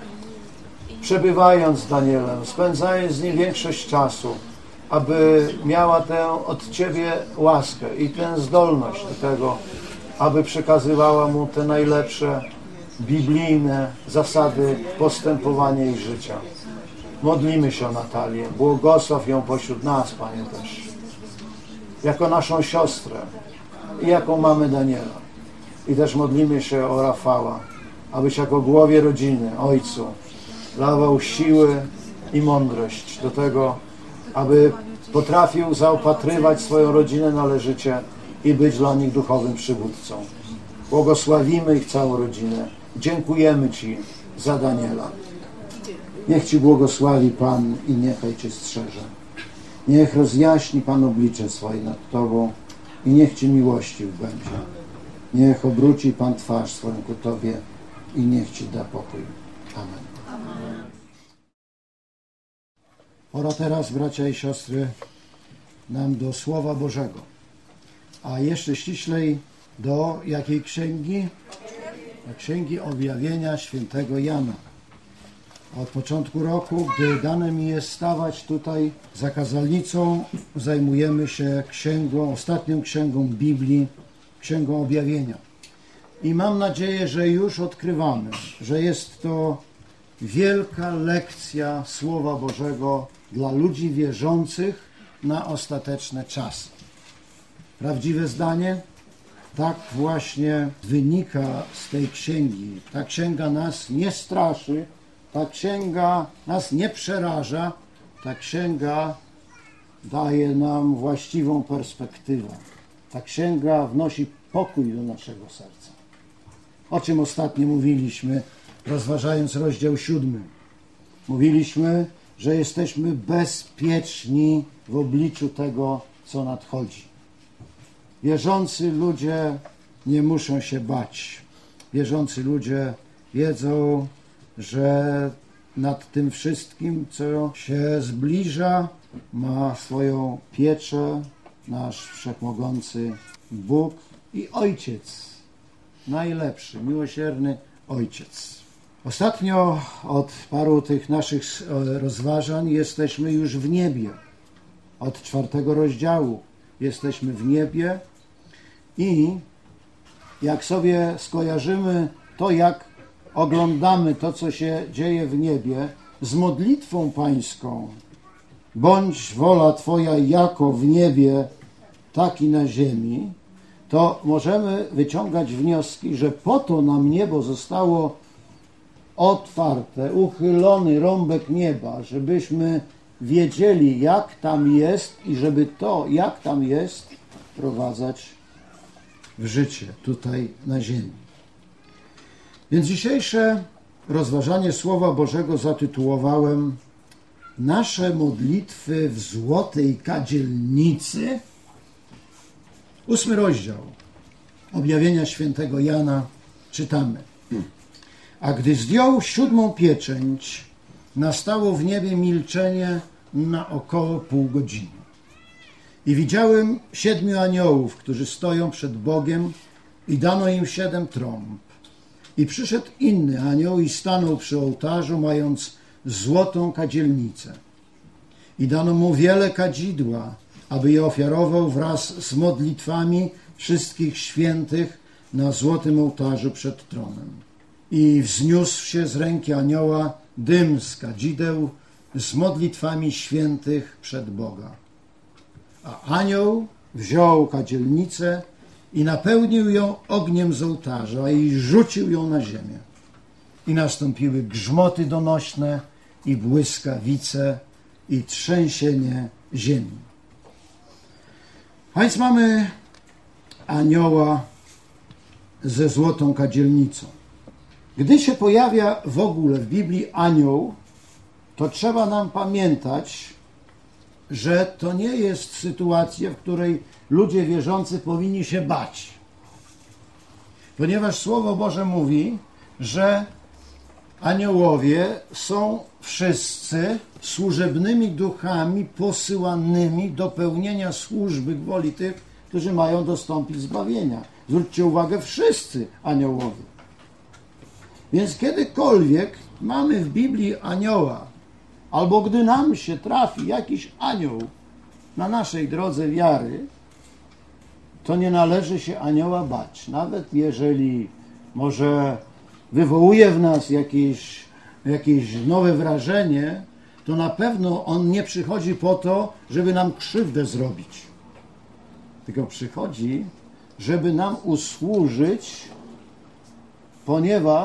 przebywając z Danielem, spędzając z nim większość czasu, aby miała tę od Ciebie łaskę i tę zdolność do tego, aby przekazywała mu te najlepsze biblijne zasady postępowania i życia. Modlimy się o Natalię. Błogosław ją pośród nas, Panie, też. Jako naszą siostrę i jaką mamy Daniela. I też modlimy się o Rafała, abyś jako głowie rodziny, ojcu, dawał siły i mądrość do tego, aby potrafił zaopatrywać swoją rodzinę należycie i być dla nich duchowym przywódcą. Błogosławimy ich całą rodzinę. Dziękujemy Ci za Daniela. Niech Ci błogosławi Pan i niechaj Cię strzeże. Niech rozjaśni Pan oblicze swoje nad Tobą i niech Ci miłościw będzie. Niech obróci Pan twarz swoją ku Tobie i niech Ci da pokój. Amen. Pora teraz, bracia i siostry, nam do Słowa Bożego. A jeszcze ściślej do jakiej księgi? Do Księgi Objawienia świętego Jana. Od początku roku, gdy dane mi jest stawać tutaj za kazalnicą, zajmujemy się księgą, ostatnią księgą Biblii, Księgą Objawienia. I mam nadzieję, że już odkrywamy, że jest to wielka lekcja Słowa Bożego dla ludzi wierzących na ostateczne czasy. Prawdziwe zdanie? Tak właśnie wynika z tej księgi. Ta księga nas nie straszy, ta księga nas nie przeraża, ta księga daje nam właściwą perspektywę. Ta księga wnosi pokój do naszego serca. O czym ostatnio mówiliśmy, rozważając rozdział 7. Mówiliśmy, że jesteśmy bezpieczni w obliczu tego, co nadchodzi. Wierzący ludzie nie muszą się bać. Wierzący ludzie wiedzą, że nad tym wszystkim, co się zbliża, ma swoją pieczę nasz wszechmogący Bóg i Ojciec, najlepszy, miłosierny Ojciec. Ostatnio od paru tych naszych rozważań jesteśmy już w niebie. Od 4 rozdziału jesteśmy w niebie i jak sobie skojarzymy to, jak oglądamy to, co się dzieje w niebie, z modlitwą pańską, bądź wola Twoja jako w niebie, tak i na ziemi, to możemy wyciągać wnioski, że po to nam niebo zostało otwarte, uchylony rąbek nieba, żebyśmy wiedzieli, jak tam jest i żeby to, jak tam jest, wprowadzać w życie tutaj na ziemi. Więc dzisiejsze rozważanie Słowa Bożego zatytułowałem Nasze modlitwy w złotej kadzielnicy. 8 rozdział Objawienia świętego Jana czytamy. A gdy zdjął 7 pieczęć, nastało w niebie milczenie na około pół godziny. I widziałem 7 aniołów, którzy stoją przed Bogiem i dano im 7 trąb. I przyszedł inny anioł i stanął przy ołtarzu, mając złotą kadzielnicę. I dano mu wiele kadzidła, aby je ofiarował wraz z modlitwami wszystkich świętych na złotym ołtarzu przed tronem. I wzniósł się z ręki anioła dym z kadzideł z modlitwami świętych przed Boga. A anioł wziął kadzielnicę i napełnił ją ogniem z ołtarza i rzucił ją na ziemię. I nastąpiły grzmoty donośne i błyskawice i trzęsienie ziemi. A więc mamy anioła ze złotą kadzielnicą. Gdy się pojawia w ogóle w Biblii anioł, to trzeba nam pamiętać, że to nie jest sytuacja, w której ludzie wierzący powinni się bać. Ponieważ Słowo Boże mówi, że aniołowie są wszyscy służebnymi duchami posyłanymi do pełnienia służby gwoli tych, którzy mają dostąpić zbawienia. Zwróćcie uwagę, wszyscy aniołowie. Więc kiedykolwiek mamy w Biblii anioła, albo gdy nam się trafi jakiś anioł na naszej drodze wiary, to nie należy się anioła bać. Nawet jeżeli może wywołuje w nas jakieś nowe wrażenie, to na pewno on nie przychodzi po to, żeby nam krzywdę zrobić. Tylko przychodzi, żeby nam usłużyć, ponieważ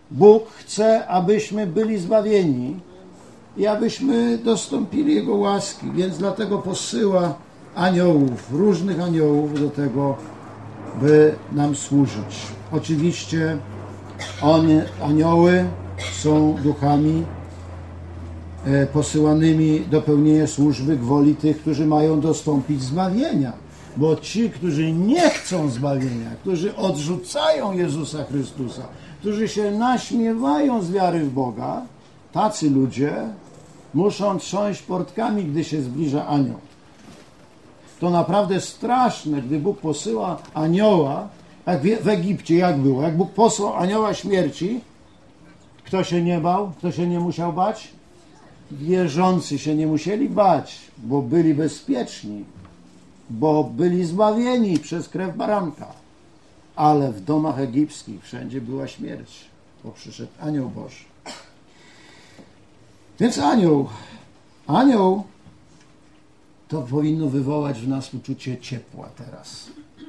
Bóg chce, abyśmy byli zbawieni i abyśmy dostąpili Jego łaski, więc dlatego posyła aniołów, różnych aniołów do tego, by nam służyć. Oczywiście anioły są duchami posyłanymi do pełnienia służby gwoli tych, którzy mają dostąpić zbawienia. Bo ci, którzy nie chcą zbawienia, którzy odrzucają Jezusa Chrystusa, którzy się naśmiewają z wiary w Boga, tacy ludzie muszą trząść portkami, gdy się zbliża anioł. To naprawdę straszne, gdy Bóg posyła anioła, jak w Egipcie jak było, jak Bóg posłał anioła śmierci, kto się nie bał, kto się nie musiał bać? Wierzący się nie musieli bać, bo byli bezpieczni, bo byli zbawieni przez krew baranka. Ale w domach egipskich wszędzie była śmierć, bo przyszedł anioł Boży. Więc anioł to powinno wywołać w nas uczucie ciepła teraz.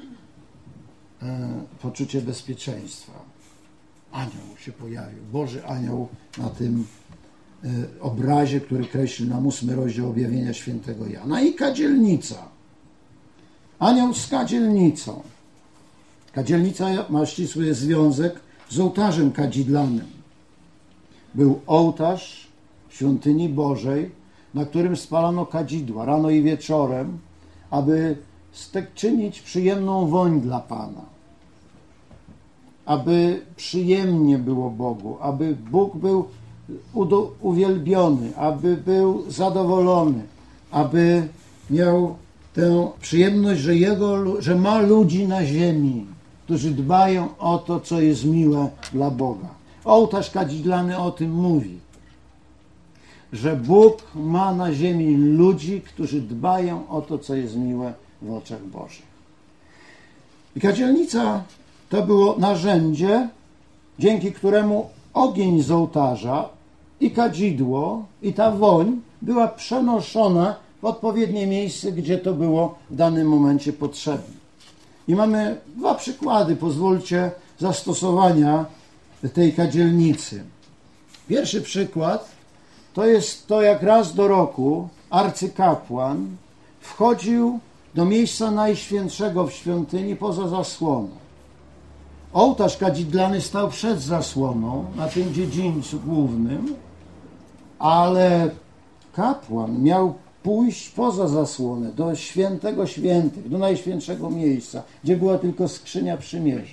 Poczucie bezpieczeństwa. Anioł się pojawił, Boży anioł na tym obrazie, który kreśli nam 8 rozdział objawienia świętego Jana. I kadzielnica. Anioł z kadzielnicą. Kadzielnica ma ścisły związek z ołtarzem kadzidlanym. Był ołtarz w świątyni Bożej, na którym spalano kadzidła rano i wieczorem, aby czynić przyjemną woń dla Pana. Aby przyjemnie było Bogu, aby Bóg był uwielbiony, aby był zadowolony, aby miał tę przyjemność, że ma ludzi na ziemi, którzy dbają o to, co jest miłe dla Boga. Ołtarz kadzidlany o tym mówi, że Bóg ma na ziemi ludzi, którzy dbają o to, co jest miłe w oczach Bożych. I kadzielnica to było narzędzie, dzięki któremu ogień z ołtarza i kadzidło i ta woń była przenoszona w odpowiednie miejsce, gdzie to było w danym momencie potrzebne. I mamy 2 przykłady, pozwólcie, zastosowania tej kadzielnicy. Pierwszy przykład to jest to, jak raz do roku arcykapłan wchodził do miejsca najświętszego w świątyni poza zasłoną. Ołtarz kadzidlany stał przed zasłoną, na tym dziedzińcu głównym, ale kapłan miał pójść poza zasłonę, do świętego świętych, do najświętszego miejsca, gdzie była tylko skrzynia przymierza.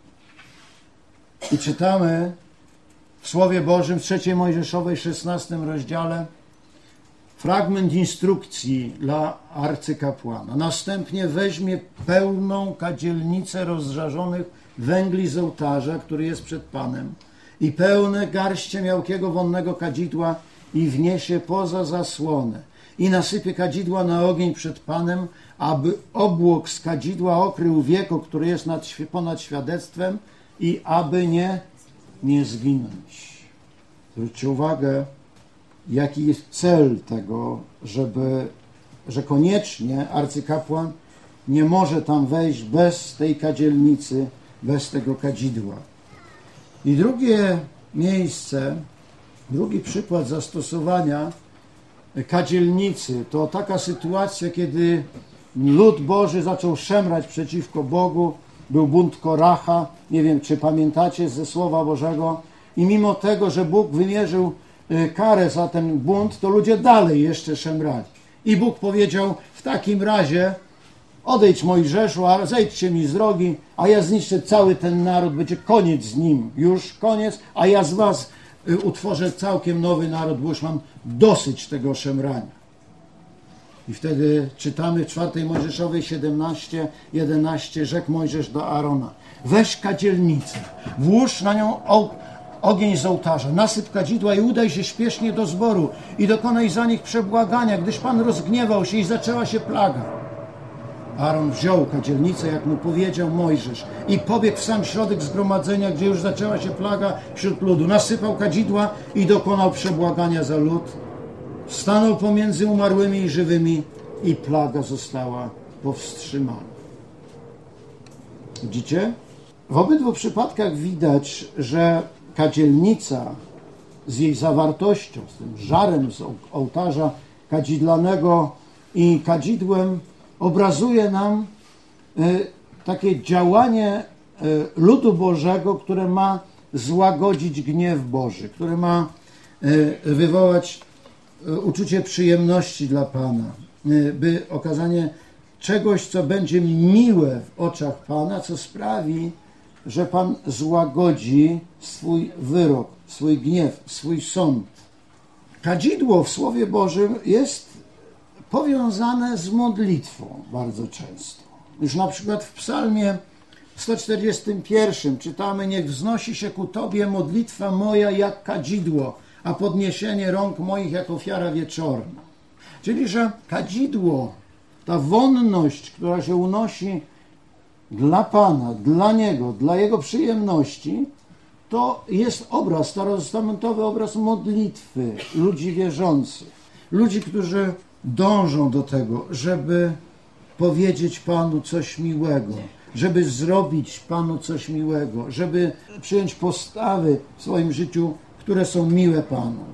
I czytamy w Słowie Bożym, w 3 Mojżeszowej, 16 rozdziale, fragment instrukcji dla arcykapłana. Następnie weźmie pełną kadzielnicę rozżarzonych węgli z ołtarza, który jest przed Panem, i pełne garście miałkiego wonnego kadzidła i wniesie poza zasłonę. I nasypie kadzidła na ogień przed Panem, aby obłok z kadzidła okrył wieko, które jest ponad świadectwem, i aby nie zginąć. Zwróćcie uwagę, jaki jest cel tego, że koniecznie arcykapłan nie może tam wejść bez tej kadzielnicy, bez tego kadzidła. I drugie miejsce, drugi przykład zastosowania kadzielnicy to taka sytuacja, kiedy lud Boży zaczął szemrać przeciwko Bogu, był bunt Koracha, nie wiem, czy pamiętacie ze Słowa Bożego, i mimo tego, że Bóg wymierzył karę za ten bunt, to ludzie dalej jeszcze szemrali. I Bóg powiedział: w takim razie odejdź, Mojżeszu, a zejdźcie mi z drogi, a ja zniszczę cały ten naród, będzie koniec z nim, już koniec, a ja z was utworzę całkiem nowy naród, bo już mam dosyć tego szemrania. I wtedy czytamy w 4 Mojżeszowej 17:11, rzekł Mojżesz do Aarona: weź kadzielnicę, włóż na nią ogień z ołtarza, nasyp kadzidła i udaj się śpiesznie do zboru i dokonaj za nich przebłagania, gdyż Pan rozgniewał się i zaczęła się plaga. Aaron wziął kadzielnicę, jak mu powiedział Mojżesz, i pobiegł w sam środek zgromadzenia, gdzie już zaczęła się plaga wśród ludu. Nasypał kadzidła i dokonał przebłagania za lud. Stanął pomiędzy umarłymi i żywymi i plaga została powstrzymana. Widzicie? W obydwu przypadkach widać, że kadzielnica z jej zawartością, z tym żarem z ołtarza kadzidlanego i kadzidłem obrazuje nam takie działanie ludu Bożego, które ma złagodzić gniew Boży, które ma wywołać uczucie przyjemności dla Pana, by okazanie czegoś, co będzie miłe w oczach Pana, co sprawi, że Pan złagodzi swój wyrok, swój gniew, swój sąd. Kadzidło w Słowie Bożym jest powiązane z modlitwą bardzo często. Już na przykład w Psalmie 141 czytamy: niech wznosi się ku Tobie modlitwa moja jak kadzidło, a podniesienie rąk moich jak ofiara wieczorna. Czyli, że kadzidło, ta wonność, która się unosi dla Pana, dla Niego, dla Jego przyjemności, to jest obraz, starotestamentowy obraz modlitwy ludzi wierzących. Ludzi, którzy dążą do tego, żeby powiedzieć Panu coś miłego, żeby zrobić Panu coś miłego, żeby przyjąć postawy w swoim życiu, które są miłe Panu.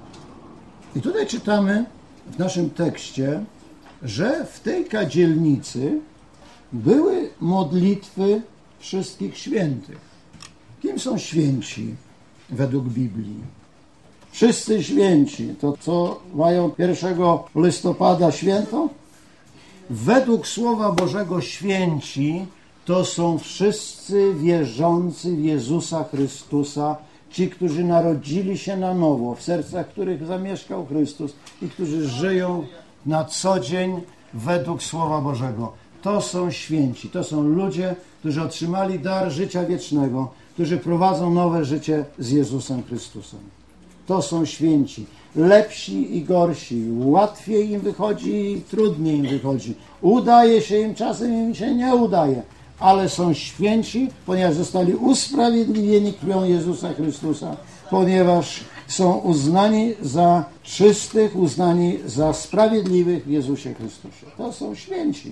I tutaj czytamy w naszym tekście, że w tej kadzielnicy były modlitwy wszystkich świętych. Kim są święci według Biblii? Wszyscy święci. To co mają 1 listopada święto? Według Słowa Bożego święci to są wszyscy wierzący w Jezusa Chrystusa, ci, którzy narodzili się na nowo, w sercach których zamieszkał Chrystus i którzy żyją na co dzień według Słowa Bożego. To są święci, to są ludzie, którzy otrzymali dar życia wiecznego, którzy prowadzą nowe życie z Jezusem Chrystusem. To są święci. Lepsi i gorsi. Łatwiej im wychodzi i trudniej im wychodzi. Udaje się im, czasem im się nie udaje. Ale są święci, ponieważ zostali usprawiedliwieni krwią Jezusa Chrystusa, ponieważ są uznani za czystych, uznani za sprawiedliwych w Jezusie Chrystusie. To są święci.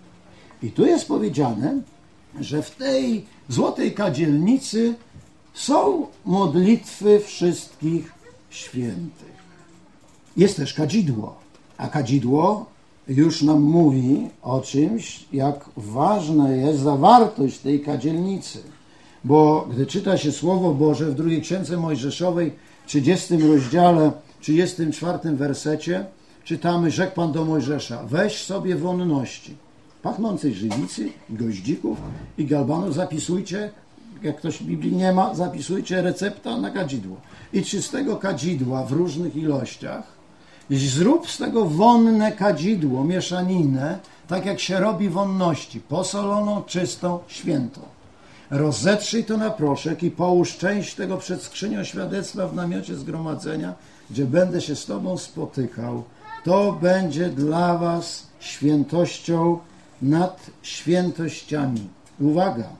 I tu jest powiedziane, że w tej złotej kadzielnicy są modlitwy wszystkich świętych. Jest też kadzidło, a kadzidło już nam mówi o czymś, jak ważna jest zawartość tej kadzielnicy. Bo gdy czyta się Słowo Boże w drugiej Księdze Mojżeszowej, 30 rozdziale, 34 wersecie, czytamy: rzekł Pan do Mojżesza: weź sobie wonności pachnącej żywicy, goździków i galbanów, zapisujcie, jak ktoś Biblii nie ma, zapisujcie recepta na kadzidło. I czystego kadzidła w różnych ilościach. Zrób z tego wonne kadzidło, mieszaninę, tak jak się robi wonności, posoloną, czystą, świętą. Rozetrzyj to na proszek i połóż część tego przed skrzynią świadectwa w namiocie zgromadzenia, gdzie będę się z Tobą spotykał. To będzie dla was świętością nad świętościami. Uwaga!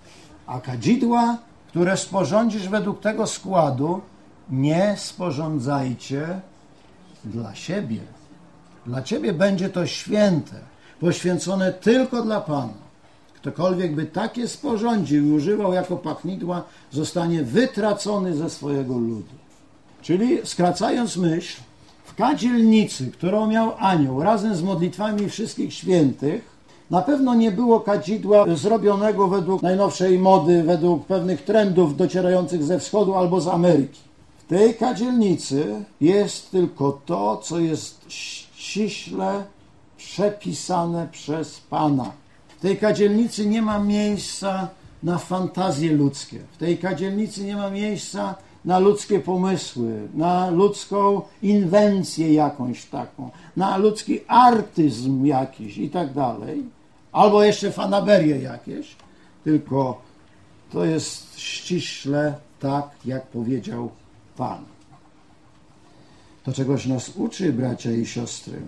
A kadzidła, które sporządzisz według tego składu, nie sporządzajcie dla siebie. Dla Ciebie będzie to święte, poświęcone tylko dla Pana. Ktokolwiek by takie sporządził i używał jako pachnidła, zostanie wytracony ze swojego ludu. Czyli, skracając myśl, w kadzielnicy, którą miał anioł razem z modlitwami wszystkich świętych, na pewno nie było kadzidła zrobionego według najnowszej mody, według pewnych trendów docierających ze wschodu albo z Ameryki. W tej kadzielnicy jest tylko to, co jest ściśle przepisane przez Pana. W tej kadzielnicy nie ma miejsca na fantazje ludzkie. W tej kadzielnicy nie ma miejsca na ludzkie pomysły, na ludzką inwencję jakąś taką, na ludzki artyzm jakiś i tak dalej, albo jeszcze fanaberię jakieś, tylko to jest ściśle tak, jak powiedział Pan. To czegoś nas uczy, bracia i siostry,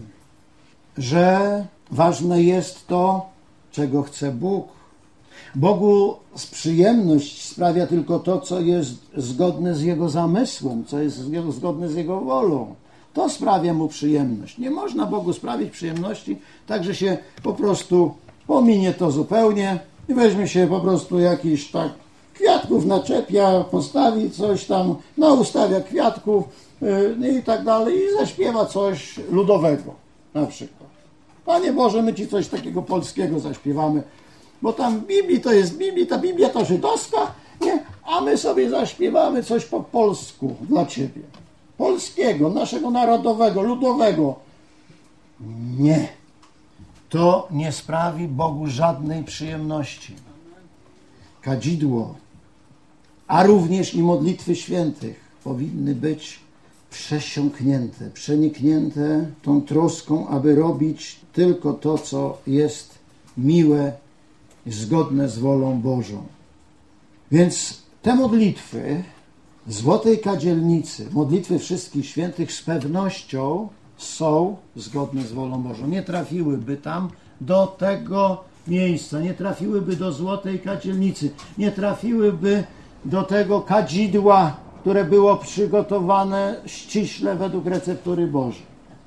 że ważne jest to, czego chce Bóg. Bogu przyjemność sprawia tylko to, co jest zgodne z Jego zamysłem, co jest zgodne z Jego wolą. To sprawia Mu przyjemność. Nie można Bogu sprawić przyjemności tak, że się po prostu pominie to zupełnie i weźmie się po prostu jakiś tak kwiatków naczepia, postawi coś tam, ustawia kwiatków i tak dalej i zaśpiewa coś ludowego na przykład. Panie Boże, my Ci coś takiego polskiego zaśpiewamy, bo tam w Biblii to jest ta Biblia to żydowska, nie? A my sobie zaśpiewamy coś po polsku dla Ciebie. Polskiego, naszego narodowego, ludowego. Nie. To nie sprawi Bogu żadnej przyjemności. Kadzidło, a również i modlitwy świętych powinny być przesiąknięte, przeniknięte tą troską, aby robić tylko to, co jest miłe i zgodne z wolą Bożą. Więc te modlitwy Złotej Kadzielnicy, modlitwy wszystkich świętych z pewnością są zgodne z wolą Bożą. Nie trafiłyby tam do tego miejsca, nie trafiłyby do Złotej Kadzielnicy, nie trafiłyby do tego kadzidła, które było przygotowane ściśle według receptury Bożej.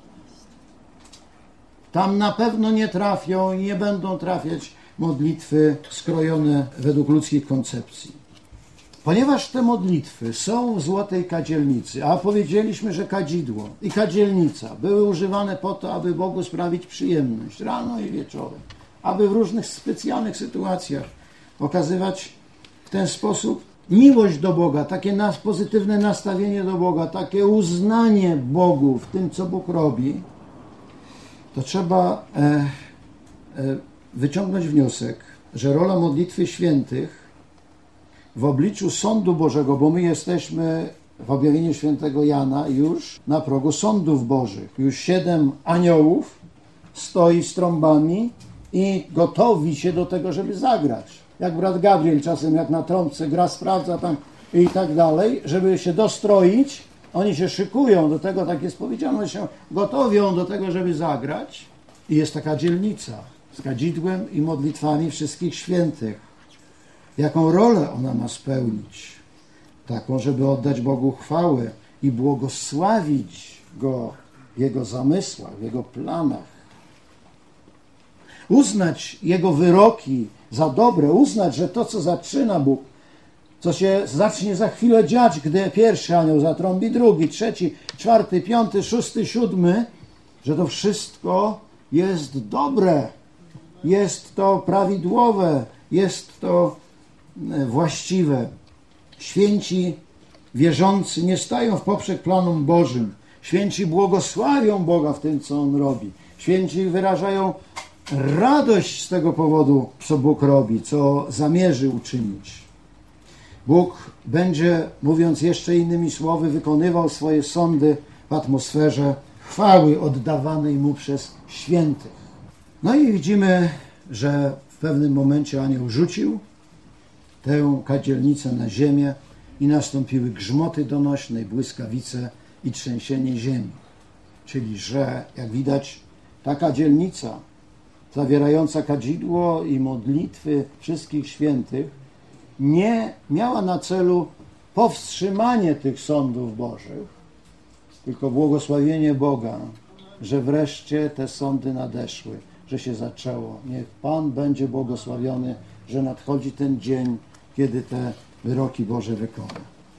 Tam na pewno nie trafią i nie będą trafiać modlitwy skrojone według ludzkich koncepcji. Ponieważ te modlitwy są w Złotej Kadzielnicy, a powiedzieliśmy, że kadzidło i kadzielnica były używane po to, aby Bogu sprawić przyjemność rano i wieczorem, aby w różnych specjalnych sytuacjach okazywać w ten sposób miłość do Boga, takie pozytywne nastawienie do Boga, takie uznanie Bogu w tym, co Bóg robi, to trzeba wyciągnąć wniosek, że rola modlitwy świętych w obliczu sądu Bożego, bo my jesteśmy w objawieniu świętego Jana już na progu sądów Bożych. Już 7 aniołów stoi z trąbami i gotowi się do tego, żeby zagrać. Jak brat Gabriel czasem, jak na trąbce gra, sprawdza tam i tak dalej, żeby się dostroić. Oni się szykują do tego, tak jest powiedziane, oni się gotowią do tego, żeby zagrać. I jest taka dzielnica z kadzidłem i modlitwami wszystkich świętych. Jaką rolę ona ma spełnić? Taką, żeby oddać Bogu chwałę i błogosławić Go w Jego zamysłach, w Jego planach. Uznać Jego wyroki za dobre, uznać, że to, co zaczyna Bóg, co się zacznie za chwilę dziać, gdy pierwszy anioł zatrąbi, drugi, trzeci, czwarty, piąty, szósty, siódmy, że to wszystko jest dobre, jest to prawidłowe, jest to właściwe. Święci wierzący nie stają w poprzek planom Bożym. Święci błogosławią Boga w tym, co On robi. Święci wyrażają radość z tego powodu, co Bóg robi, co zamierzy uczynić. Bóg będzie, mówiąc jeszcze innymi słowy, wykonywał swoje sądy w atmosferze chwały oddawanej Mu przez świętych. No i widzimy, że w pewnym momencie anioł rzucił tę kadzielnicę na ziemię i nastąpiły grzmoty donośne, błyskawice i trzęsienie ziemi. Czyli, że jak widać, ta kadzielnica zawierająca kadzidło i modlitwy wszystkich świętych nie miała na celu powstrzymanie tych sądów Bożych, tylko błogosławienie Boga, że wreszcie te sądy nadeszły, że się zaczęło. Niech Pan będzie błogosławiony, że nadchodzi ten dzień, kiedy te wyroki Boże wykona.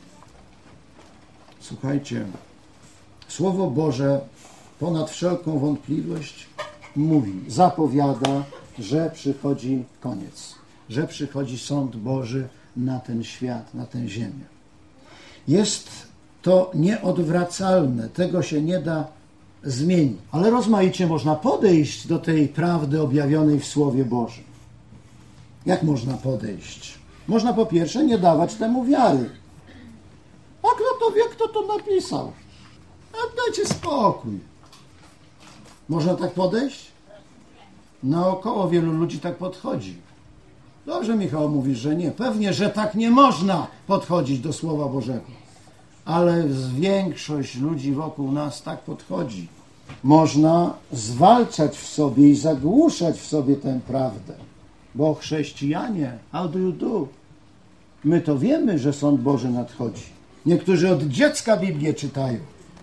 Słuchajcie, Słowo Boże ponad wszelką wątpliwość mówi, zapowiada, że przychodzi koniec, że przychodzi sąd Boży na ten świat, na tę ziemię. Jest to nieodwracalne, tego się nie da zmienić. Ale rozmaicie można podejść do tej prawdy objawionej w Słowie Bożym. Jak można podejść? Można po pierwsze nie dawać temu wiary. A kto to wie, kto to napisał? A dajcie spokój. Można tak podejść? Naokoło wielu ludzi tak podchodzi. Dobrze, Michał, mówisz, że nie. Pewnie, że tak nie można podchodzić do Słowa Bożego. Ale większość ludzi wokół nas tak podchodzi. Można zwalczać w sobie i zagłuszać w sobie tę prawdę. Bo chrześcijanie, how do you do? My to wiemy, że sąd Boży nadchodzi. Niektórzy od dziecka Biblię czytają.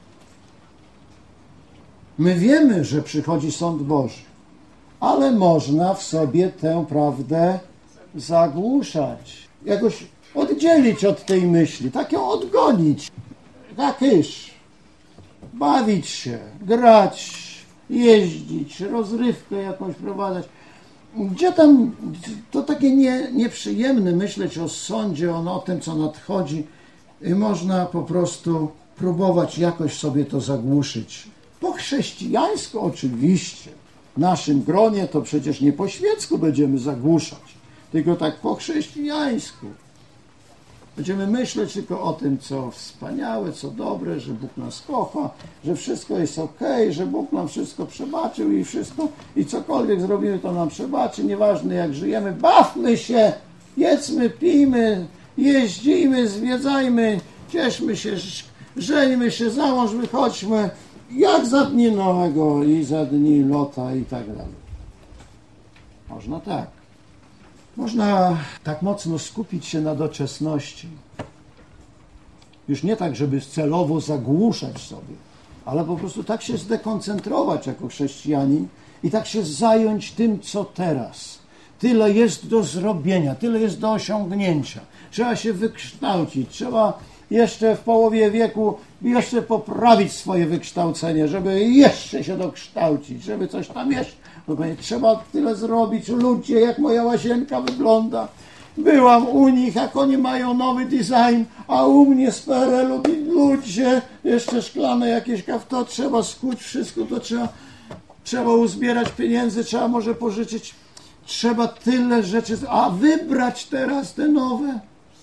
My wiemy, że przychodzi sąd Boży. Ale można w sobie tę prawdę zagłuszać. Jakoś od oddzielić od tej myśli, tak ją odgonić. Tak bawić się, grać, jeździć, rozrywkę jakąś prowadzać. Gdzie tam, to takie nieprzyjemne myśleć o sądzie, o tym, co nadchodzi. I można po prostu próbować jakoś sobie to zagłuszyć. Po chrześcijańsku oczywiście. W naszym gronie to przecież nie po świecku będziemy zagłuszać, tylko tak po chrześcijańsku. Będziemy myśleć tylko o tym, co wspaniałe, co dobre, że Bóg nas kocha, że wszystko jest okej, że Bóg nam wszystko przebaczył i cokolwiek zrobimy, to nam przebaczy, nieważne jak żyjemy, bawmy się, jedzmy, pijmy, jeździmy, zwiedzajmy, cieszmy się, żeńmy się, za mąż wychodźmy, jak za dni Noego i za dni Lota i tak dalej. Można tak. Można tak mocno skupić się na doczesności. Już nie tak, żeby celowo zagłuszać sobie, ale po prostu tak się zdekoncentrować jako chrześcijanin i tak się zająć tym, co teraz. Tyle jest do zrobienia, tyle jest do osiągnięcia. Trzeba się wykształcić, trzeba jeszcze w połowie wieku jeszcze poprawić swoje wykształcenie, żeby jeszcze się dokształcić, żeby coś tam jeszcze. Trzeba tyle zrobić. Ludzie, jak moja łazienka wygląda. Byłam u nich, jak oni mają nowy design, a u mnie z PRL-u ludzie, jeszcze szklane jakieś to trzeba skuć wszystko, to trzeba uzbierać pieniędzy, trzeba może pożyczyć. Trzeba tyle rzeczy, a wybrać teraz te nowe.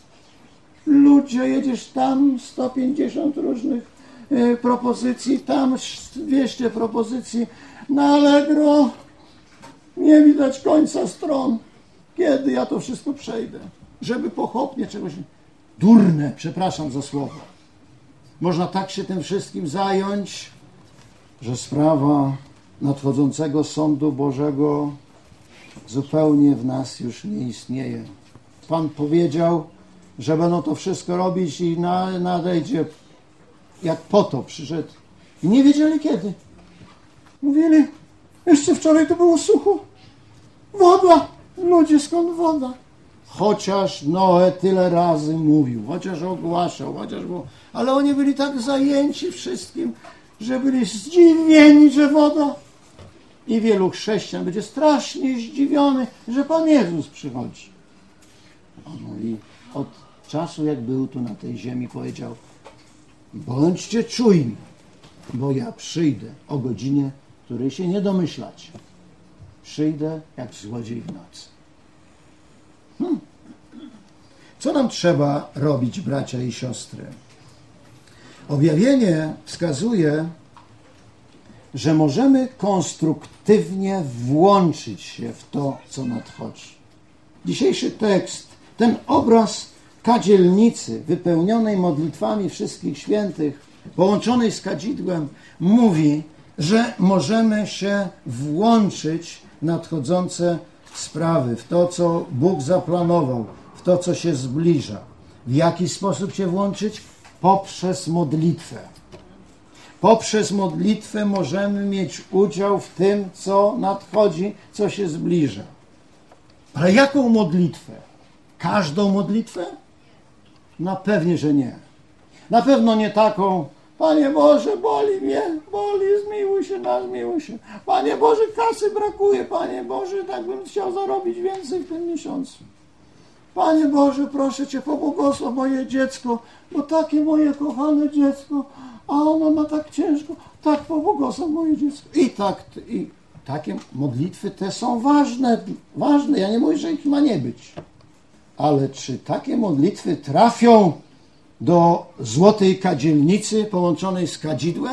Ludzie, jedziesz tam 150 różnych propozycji, tam 200 propozycji, na Allegro nie widać końca stron. Kiedy ja to wszystko przejdę? Żeby pochopnie czegoś... Durne, przepraszam za słowo. Można tak się tym wszystkim zająć, że sprawa nadchodzącego sądu Bożego zupełnie w nas już nie istnieje. Pan powiedział, że będą to wszystko robić i nadejdzie, jak potop przyszedł. I nie wiedzieli kiedy. Mówili, jeszcze wczoraj to było sucho. Woda! Ludzie, skąd woda? Chociaż Noe tyle razy mówił, chociaż ogłaszał, ale oni byli tak zajęci wszystkim, że byli zdziwieni, że woda. I wielu chrześcijan będzie strasznie zdziwiony, że Pan Jezus przychodzi. On mówi, od czasu jak był tu na tej ziemi, powiedział, bądźcie czujni, bo ja przyjdę o godzinie, której się nie domyślacie. Przyjdę jak złodziej w nocy. Co nam trzeba robić, bracia i siostry? Objawienie wskazuje, że możemy konstruktywnie włączyć się w to, co nadchodzi. Dzisiejszy tekst, ten obraz kadzielnicy wypełnionej modlitwami wszystkich świętych, połączonej z kadzidłem, mówi, że możemy się włączyć w nadchodzące sprawy, w to, co Bóg zaplanował, w to, co się zbliża. W jaki sposób się włączyć? Poprzez modlitwę. Poprzez modlitwę możemy mieć udział w tym, co nadchodzi, co się zbliża. Ale jaką modlitwę? Każdą modlitwę? Na pewnie, że nie. Na pewno nie taką, Panie Boże, boli mnie, zmiłuj się, zmiłuj się. Panie Boże, kasy brakuje, Panie Boże, tak bym chciał zarobić więcej w tym miesiącu. Panie Boże, proszę Cię, pobłogosław moje dziecko, bo takie moje kochane dziecko, a ono ma tak ciężko, tak pobłogosław moje dziecko. I takie modlitwy te są ważne, ja nie mówię, że ich ma nie być. Ale czy takie modlitwy trafią do złotej kadzielnicy połączonej z kadzidłem?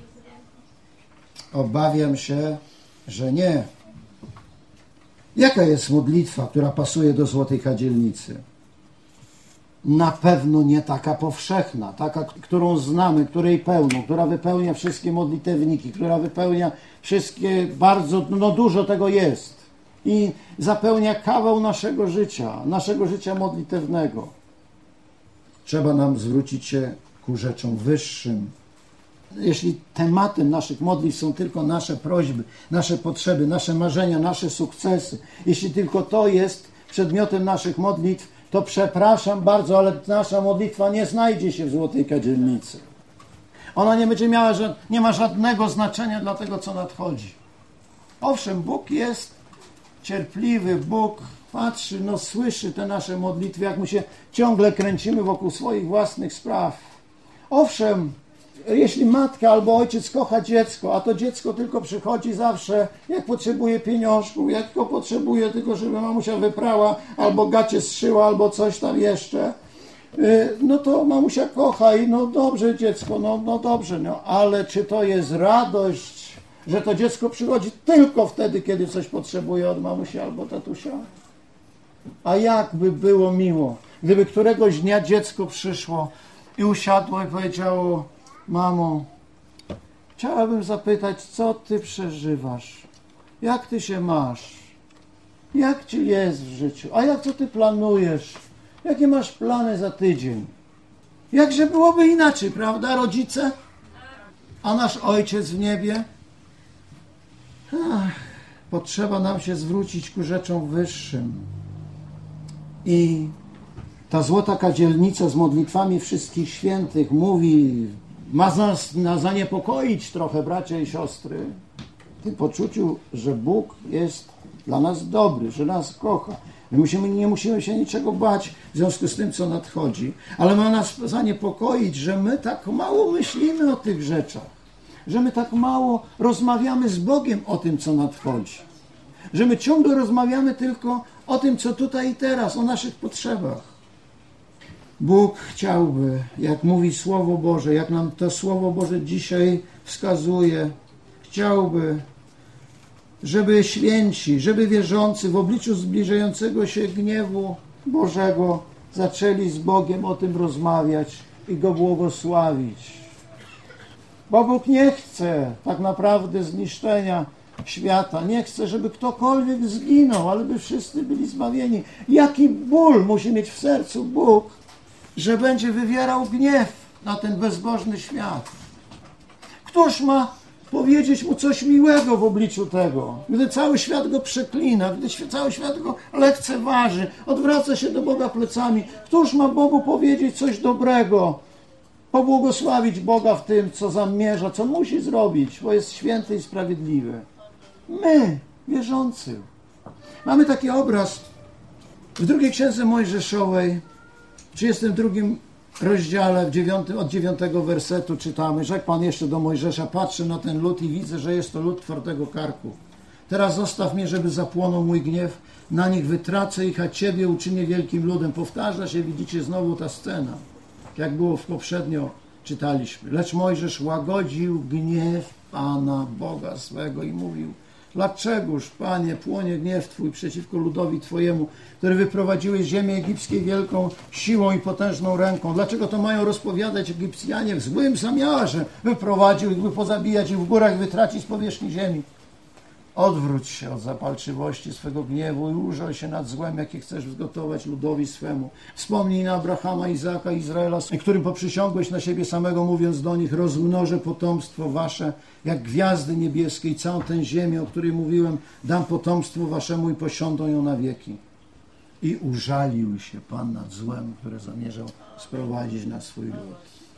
Obawiam się, że nie. Jaka jest modlitwa, która pasuje do złotej kadzielnicy? Na pewno nie taka powszechna, taka, którą znamy, której pełno, która wypełnia wszystkie modlitewniki, która wypełnia wszystkie, dużo tego jest i zapełnia kawał naszego życia modlitewnego. Trzeba nam zwrócić się ku rzeczom wyższym. Jeśli tematem naszych modlitw są tylko nasze prośby, nasze potrzeby, nasze marzenia, nasze sukcesy, jeśli tylko to jest przedmiotem naszych modlitw, to przepraszam bardzo, ale nasza modlitwa nie znajdzie się w złotej kadzielnicy. Ona nie będzie miała, nie ma żadnego znaczenia dla tego, co nadchodzi. Owszem, Bóg jest cierpliwy, Bóg patrzy, słyszy te nasze modlitwy, jak my się ciągle kręcimy wokół swoich własnych spraw. Owszem, jeśli matka albo ojciec kocha dziecko, a to dziecko tylko przychodzi zawsze, jak potrzebuje pieniążków, jak tylko potrzebuje tylko, żeby mamusia wyprała, albo gacie zszyła, albo coś tam jeszcze, to mamusia kocha i dobrze dziecko, dobrze, ale czy to jest radość, że to dziecko przychodzi tylko wtedy, kiedy coś potrzebuje od mamusi albo tatusia? A jakby było miło, gdyby któregoś dnia dziecko przyszło i usiadło i powiedziało: mamo, chciałabym zapytać, co ty przeżywasz? Jak ty się masz? Jak ci jest w życiu? A co ty planujesz? Jakie masz plany za tydzień? Jakże byłoby inaczej, prawda, rodzice? A nasz Ojciec w niebie? Potrzeba nam się zwrócić ku rzeczom wyższym. I ta złota kadzielnica z modlitwami wszystkich świętych mówi, ma nas zaniepokoić trochę, bracia i siostry, w tym poczuciu, że Bóg jest dla nas dobry, że nas kocha. My nie musimy się niczego bać w związku z tym, co nadchodzi, ale ma nas zaniepokoić, że my tak mało myślimy o tych rzeczach, że my tak mało rozmawiamy z Bogiem o tym, co nadchodzi, że my ciągle rozmawiamy tylko o tym, co tutaj i teraz, o naszych potrzebach. Bóg chciałby, jak mówi Słowo Boże, jak nam to Słowo Boże dzisiaj wskazuje, chciałby, żeby święci, żeby wierzący w obliczu zbliżającego się gniewu Bożego zaczęli z Bogiem o tym rozmawiać i Go błogosławić. Bo Bóg nie chce tak naprawdę zniszczenia świata, nie chce, żeby ktokolwiek zginął, ale by wszyscy byli zbawieni. Jaki ból musi mieć w sercu Bóg, że będzie wywierał gniew na ten bezbożny świat? Któż ma powiedzieć mu coś miłego w obliczu tego, gdy cały świat go przeklina, gdy cały świat go lekceważy, odwraca się do Boga plecami? Któż ma Bogu powiedzieć coś dobrego, pobłogosławić Boga w tym, co zamierza, co musi zrobić, bo jest święty i sprawiedliwy? My, wierzący. Mamy taki obraz w drugiej księdze Mojżeszowej, w 32 rozdziale, od 9 wersetu czytamy: rzekł Pan jeszcze do Mojżesza: patrzę na ten lud i widzę, że jest to lud twardego karku. Teraz zostaw mnie, żeby zapłonął mój gniew na nich, wytracę ich, a Ciebie uczynię wielkim ludem. Powtarza się, widzicie, znowu ta scena, jak było poprzednio czytaliśmy. Lecz Mojżesz łagodził gniew Pana Boga swego i mówił: dlaczegoż, Panie, płonie gniew Twój przeciwko ludowi Twojemu, który wyprowadziłeś z ziemi egipskiej wielką siłą i potężną ręką? Dlaczego to mają rozpowiadać Egipcjanie w złym zamiarze? Wyprowadził ich, by pozabijać ich w górach, wytracić z powierzchni ziemi. Odwróć się od zapalczywości swego gniewu i użal się nad złem, jakie chcesz zgotować ludowi swemu. Wspomnij na Abrahama, Izaaka i Izraela, którym poprzysiągłeś na siebie samego, mówiąc do nich: rozmnożę potomstwo wasze jak gwiazdy niebieskie i całą tę ziemię, o której mówiłem, dam potomstwu waszemu i posiądą ją na wieki. I użalił się Pan nad złem, które zamierzał sprowadzić na swój lud.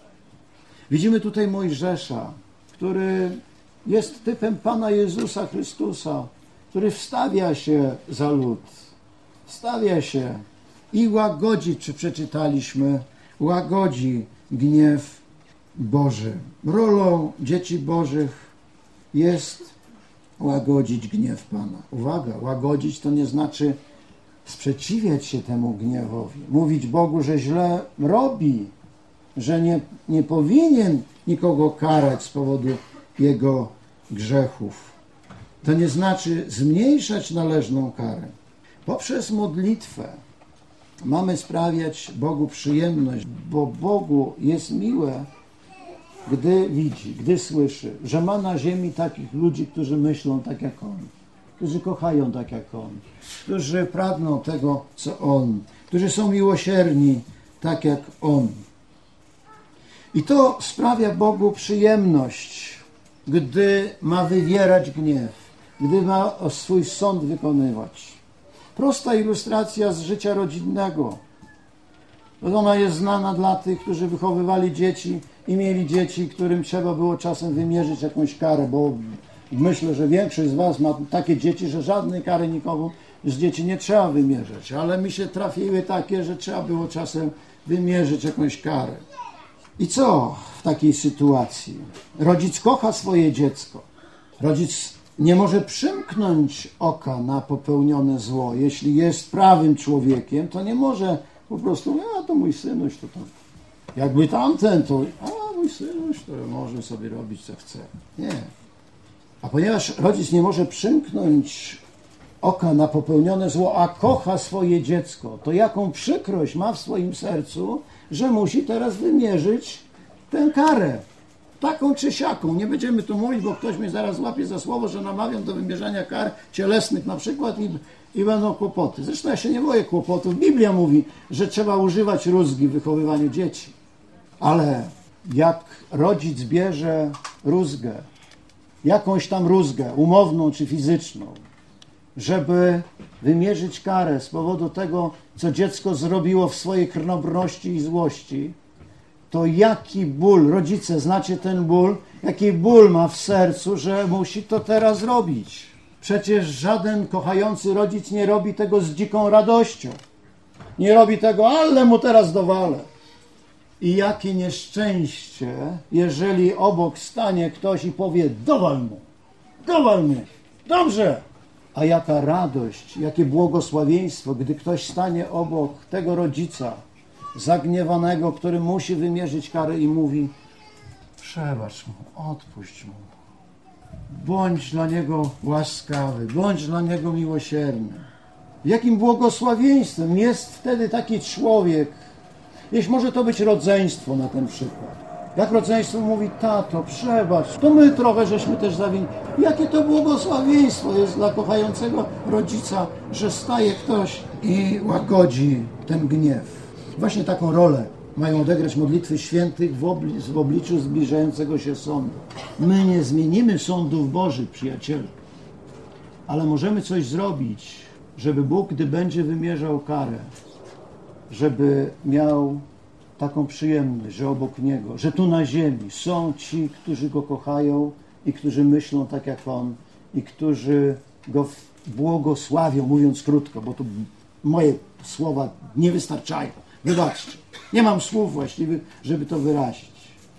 Widzimy tutaj Mojżesza, który jest typem Pana Jezusa Chrystusa, który wstawia się za lud. Wstawia się i łagodzi, czy przeczytaliśmy, łagodzi gniew Boży. Rolą dzieci Bożych jest łagodzić gniew Pana. Uwaga, łagodzić to nie znaczy sprzeciwiać się temu gniewowi. Mówić Bogu, że źle robi, że nie powinien nikogo karać z powodu jego grzechów. To nie znaczy zmniejszać należną karę. Poprzez modlitwę mamy sprawiać Bogu przyjemność, bo Bogu jest miłe, gdy widzi, gdy słyszy, że ma na ziemi takich ludzi, którzy myślą tak jak On, którzy kochają tak jak On, którzy pragną tego, co On, którzy są miłosierni tak jak On. I to sprawia Bogu przyjemność, gdy ma wywierać gniew, gdy ma swój sąd wykonywać. Prosta ilustracja z życia rodzinnego. Ona jest znana dla tych, którzy wychowywali dzieci i mieli dzieci, którym trzeba było czasem wymierzyć jakąś karę, bo myślę, że większość z was ma takie dzieci, że żadnej kary nikomu z dzieci nie trzeba wymierzać, ale mi się trafiły takie, że trzeba było czasem wymierzyć jakąś karę. I co w takiej sytuacji? Rodzic kocha swoje dziecko. Rodzic nie może przymknąć oka na popełnione zło. Jeśli jest prawym człowiekiem, to nie może po prostu, to mój synuś, to tam. Jakby tamten, to mój synuś, to może sobie robić co chce. Nie. A ponieważ rodzic nie może przymknąć oka na popełnione zło, a kocha swoje dziecko, to jaką przykrość ma w swoim sercu, że musi teraz wymierzyć tę karę. Taką czy siaką. Nie będziemy tu mówić, bo ktoś mnie zaraz łapie za słowo, że namawiam do wymierzania kar cielesnych na przykład i będą kłopoty. Zresztą ja się nie boję kłopotów. Biblia mówi, że trzeba używać rózgi w wychowywaniu dzieci. Ale jak rodzic bierze rózgę, jakąś tam rózgę, umowną czy fizyczną, żeby wymierzyć karę z powodu tego, co dziecko zrobiło w swojej krnąbrności i złości, to jaki ból, rodzice, znacie ten ból, jaki ból ma w sercu, że musi to teraz zrobić. Przecież żaden kochający rodzic nie robi tego z dziką radością. Nie robi tego, ale mu teraz dowalę. I jakie nieszczęście, jeżeli obok stanie ktoś i powie, dowal mnie, dobrze. A jaka radość, jakie błogosławieństwo, gdy ktoś stanie obok tego rodzica zagniewanego, który musi wymierzyć karę i mówi, przebacz mu, odpuść mu. Bądź dla niego łaskawy, bądź dla niego miłosierny. Jakim błogosławieństwem jest wtedy taki człowiek, jeśli może to być rodzeństwo na ten przykład. Jak rodzeństwo mówi, tato, przebacz, to my trochę żeśmy też zawinili. Jakie to błogosławieństwo jest dla kochającego rodzica, że staje ktoś i łagodzi ten gniew. Właśnie taką rolę mają odegrać modlitwy świętych w obliczu zbliżającego się sądu. My nie zmienimy sądów Bożych, przyjaciele, ale możemy coś zrobić, żeby Bóg, gdy będzie wymierzał karę, żeby miał taką przyjemność, że obok Niego, że tu na ziemi są ci, którzy Go kochają i którzy myślą tak jak On i którzy Go błogosławią, mówiąc krótko, bo tu moje słowa nie wystarczają. Wybaczcie, nie mam słów właściwych, żeby to wyrazić.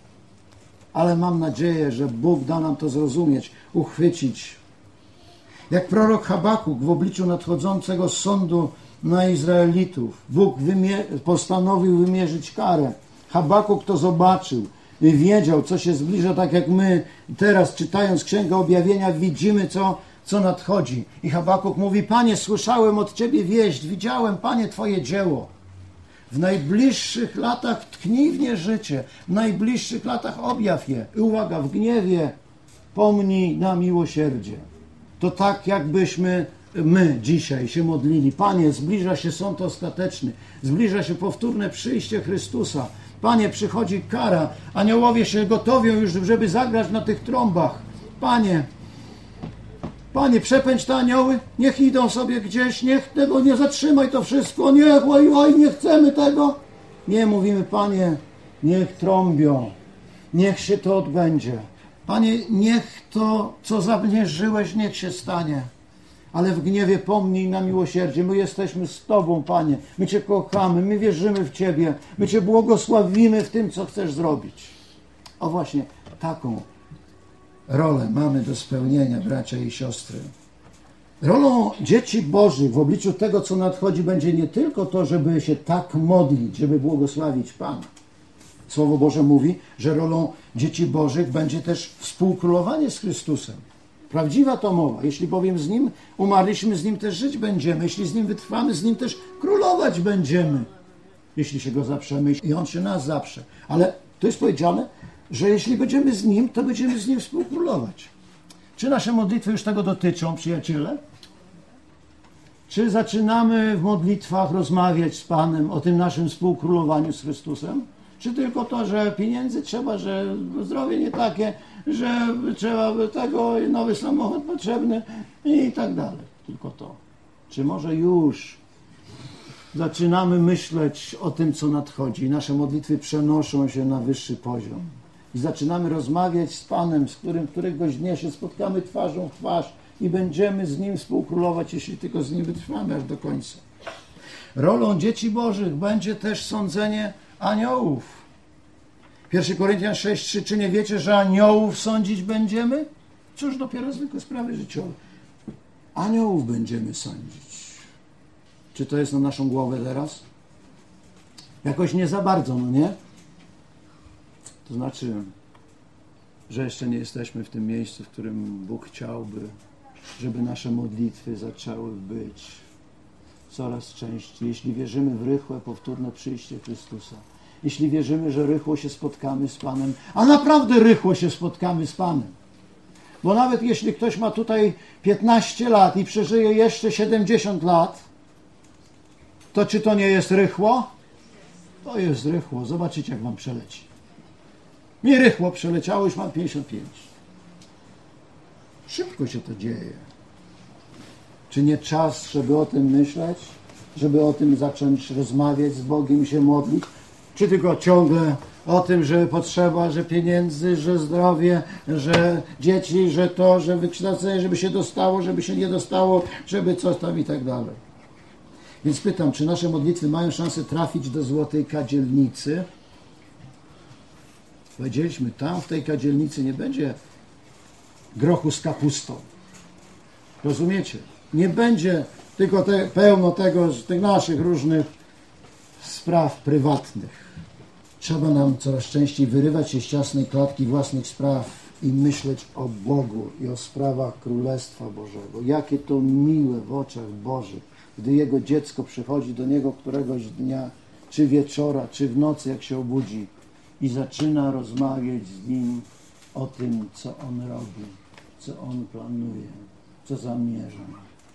Ale mam nadzieję, że Bóg da nam to zrozumieć, uchwycić. Jak prorok Habakuk w obliczu nadchodzącego sądu na Izraelitów, Bóg postanowił wymierzyć karę. Habakuk to zobaczył i wiedział, co się zbliża, tak jak my teraz, czytając Księgę Objawienia, widzimy, co nadchodzi. I Habakuk mówi, Panie, słyszałem od Ciebie wieść, widziałem, Panie, Twoje dzieło. W najbliższych latach tknij w nie życie, w najbliższych latach objaw je. I uwaga, w gniewie pomnij na miłosierdzie. To tak, jakbyśmy my dzisiaj się modlili. Panie, zbliża się sąd ostateczny, zbliża się powtórne przyjście Chrystusa. Panie, przychodzi kara, aniołowie się gotowią już, żeby zagrać na tych trąbach. Panie, przepędź te anioły, niech idą sobie gdzieś, niech tego nie zatrzymaj to wszystko, niech, oj, nie chcemy tego. Nie, mówimy, Panie, niech trąbią, niech się to odbędzie. Panie, niech to, co zamierzyłeś, niech się stanie. Ale w gniewie pomnij na miłosierdzie. My jesteśmy z Tobą, Panie. My Cię kochamy, my wierzymy w Ciebie. My Cię błogosławimy w tym, co chcesz zrobić. O właśnie taką rolę mamy do spełnienia, bracia i siostry. Rolą dzieci Bożych w obliczu tego, co nadchodzi, będzie nie tylko to, żeby się tak modlić, żeby błogosławić Pana. Słowo Boże mówi, że rolą dzieci Bożych będzie też współkrólowanie z Chrystusem. Prawdziwa to mowa. Jeśli bowiem z Nim umarliśmy, z Nim też żyć będziemy. Jeśli z Nim wytrwamy, z Nim też królować będziemy. Jeśli się Go zaprzemy i On się nas zaprze. Ale to jest powiedziane, że jeśli będziemy z Nim, to będziemy z Nim współkrólować. Czy nasze modlitwy już tego dotyczą, przyjaciele? Czy zaczynamy w modlitwach rozmawiać z Panem o tym naszym współkrólowaniu z Chrystusem? Czy tylko to, że pieniędzy trzeba, że zdrowie nie takie, że trzeba tego, nowy samochód potrzebny i tak dalej. Tylko to. Czy może już zaczynamy myśleć o tym, co nadchodzi. Nasze modlitwy przenoszą się na wyższy poziom. I zaczynamy rozmawiać z Panem, z którym któregoś dnia się spotkamy twarzą w twarz i będziemy z Nim współkrólować, jeśli tylko z Nim wytrwamy aż do końca. Rolą dzieci Bożych będzie też sądzenie aniołów. 1 Koryntian 6:3. Czy nie wiecie, że aniołów sądzić będziemy? Cóż, dopiero zwykłe sprawy życiowe. Aniołów będziemy sądzić. Czy to jest na naszą głowę teraz? Jakoś nie za bardzo, no nie? To znaczy, że jeszcze nie jesteśmy w tym miejscu, w którym Bóg chciałby, żeby nasze modlitwy zaczęły być coraz częściej. Jeśli wierzymy w rychłe, powtórne przyjście Chrystusa, jeśli wierzymy, że rychło się spotkamy z Panem, a naprawdę rychło się spotkamy z Panem. Bo nawet jeśli ktoś ma tutaj 15 lat i przeżyje jeszcze 70 lat, to czy to nie jest rychło? To jest rychło. Zobaczycie, jak wam przeleci. Mi rychło przeleciało, już mam 55. Szybko się to dzieje. Czy nie czas, żeby o tym myśleć? Żeby o tym zacząć rozmawiać z Bogiem i się modlić? Czy tylko ciągle o tym, że potrzeba, że pieniędzy, że zdrowie, że dzieci, że to, że wykształcenie, żeby się dostało, żeby się nie dostało, żeby coś tam i tak dalej. Więc pytam, czy nasze modlitwy mają szansę trafić do złotej kadzielnicy? Powiedzieliśmy, tam w tej kadzielnicy nie będzie grochu z kapustą. Rozumiecie? Nie będzie tylko pełno tych naszych różnych spraw prywatnych. Trzeba nam coraz częściej wyrywać się z ciasnej klatki własnych spraw i myśleć o Bogu i o sprawach Królestwa Bożego. Jakie to miłe w oczach Bożych, gdy Jego dziecko przychodzi do Niego któregoś dnia, czy wieczora, czy w nocy, jak się obudzi i zaczyna rozmawiać z Nim o tym, co On robi, co On planuje, co zamierza.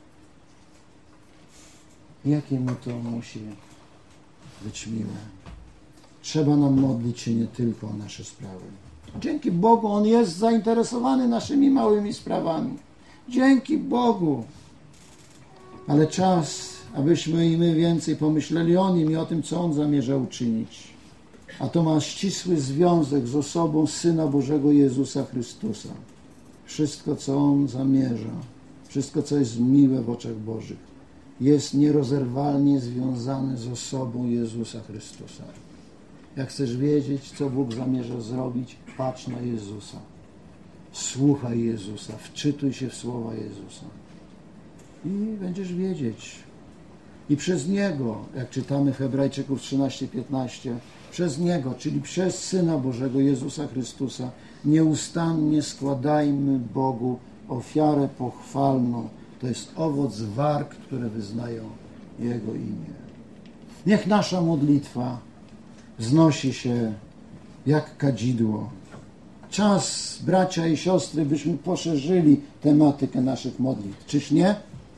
Jakie mu to musi być miłe. Trzeba nam modlić się nie tylko o nasze sprawy. Dzięki Bogu On jest zainteresowany naszymi małymi sprawami. Dzięki Bogu. Ale czas, abyśmy i my więcej pomyśleli o Nim i o tym, co On zamierza uczynić. A to ma ścisły związek z osobą Syna Bożego Jezusa Chrystusa. Wszystko, co On zamierza, wszystko, co jest miłe w oczach Bożych, jest nierozerwalnie związane z osobą Jezusa Chrystusa. Jak chcesz wiedzieć, co Bóg zamierza zrobić, patrz na Jezusa. Słuchaj Jezusa, wczytuj się w słowa Jezusa. I będziesz wiedzieć. I przez Niego, jak czytamy w Hebrajczyków 13:15, przez Niego, czyli przez Syna Bożego Jezusa Chrystusa, nieustannie składajmy Bogu ofiarę pochwalną. To jest owoc warg, które wyznają Jego imię. Niech nasza modlitwa wznosi się jak kadzidło. Czas, bracia i siostry, byśmy poszerzyli tematykę naszych modlitw. Czyż nie?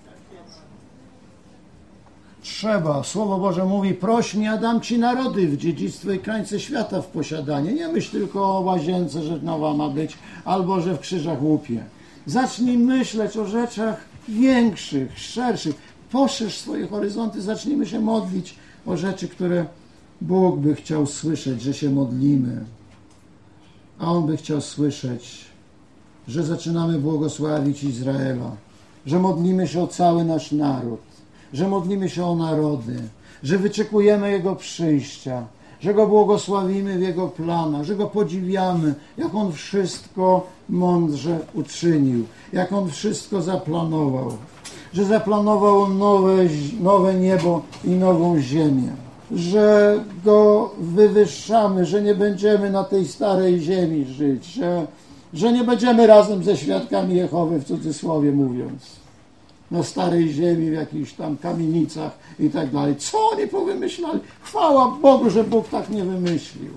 Trzeba. Słowo Boże mówi, proś mnie, a dam Ci narody w dziedzictwo i krańce świata w posiadanie. Nie myśl tylko o łazience, że nowa ma być, albo że w krzyżach łupie. Zacznij myśleć o rzeczach większych, szerszych. Poszerz swoje horyzonty, zacznijmy się modlić o rzeczy, które Bóg by chciał słyszeć, że się modlimy. A On by chciał słyszeć, że zaczynamy błogosławić Izraela, że modlimy się o cały nasz naród, że modlimy się o narody, że wyczekujemy Jego przyjścia, że Go błogosławimy w Jego planach, że Go podziwiamy, jak On wszystko mądrze uczynił, jak On wszystko zaplanował, że zaplanował nowe niebo i nową ziemię, że Go wywyższamy, że nie będziemy na tej starej ziemi żyć, że nie będziemy razem ze świadkami Jehowy, w cudzysłowie mówiąc, na starej ziemi, w jakichś tam kamienicach i tak dalej. Co oni powymyślali? Chwała Bogu, że Bóg tak nie wymyślił.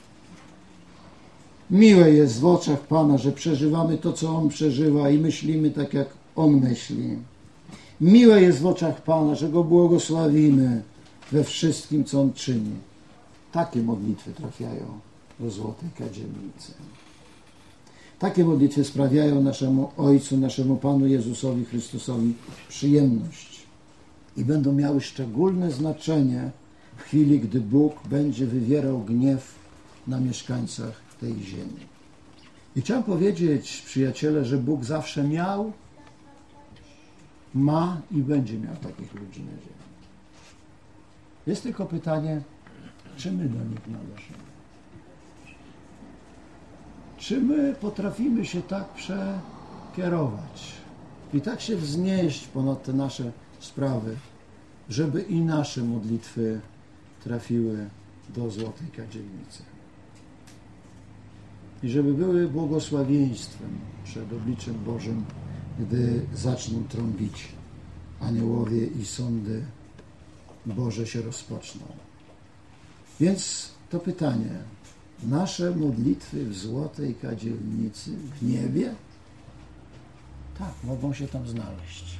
Miłe jest w oczach Pana, że przeżywamy to, co On przeżywa i myślimy tak, jak On myśli. Miłe jest w oczach Pana, że Go błogosławimy we wszystkim, co On czyni. Takie modlitwy trafiają do złotej kadzielnicy. Takie modlitwy sprawiają naszemu Ojcu, naszemu Panu Jezusowi Chrystusowi przyjemność. i będą miały szczególne znaczenie w chwili, gdy Bóg będzie wywierał gniew na mieszkańcach tej ziemi. I chciałem powiedzieć, przyjaciele, że Bóg zawsze miał, ma i będzie miał takich ludzi na ziemi. Jest tylko pytanie, czy my do nich należymy? Czy my potrafimy się tak przekierować i tak się wznieść ponad te nasze sprawy, żeby i nasze modlitwy trafiły do złotej kadzielnicy i żeby były błogosławieństwem przed obliczem Bożym, gdy zaczną trąbić aniołowie i sądy Boże się rozpoczną. Więc to pytanie, nasze modlitwy w złotej kadzielnicy w niebie? Tak, mogą się tam znaleźć.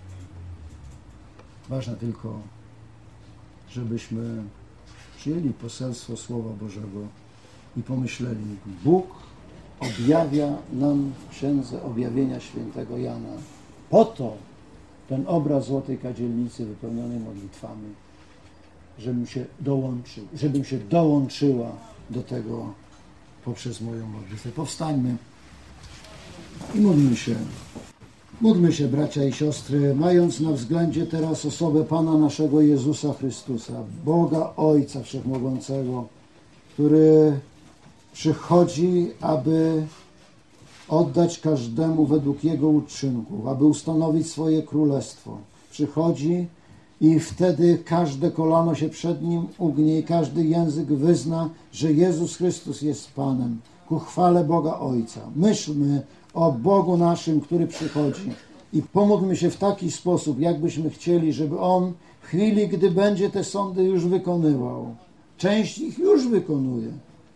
Ważne tylko, żebyśmy przyjęli poselstwo Słowa Bożego i pomyśleli, Bóg objawia nam w Księdze Objawienia świętego Jana po to ten obraz złotej kadzielnicy wypełnionej modlitwami, żebym się dołączyła do tego poprzez moją modlitwę. Powstańmy i módlmy się. Módlmy się, bracia i siostry, mając na względzie teraz osobę Pana naszego Jezusa Chrystusa, Boga Ojca Wszechmogącego, który przychodzi, aby oddać każdemu według Jego uczynków, aby ustanowić swoje królestwo. Przychodzi i wtedy każde kolano się przed Nim ugnie i każdy język wyzna, że Jezus Chrystus jest Panem, ku chwale Boga Ojca. Myślmy o Bogu naszym, który przychodzi i pomódlmy się w taki sposób, jakbyśmy chcieli, żeby On w chwili, gdy będzie te sądy już wykonywał, część ich już wykonuje,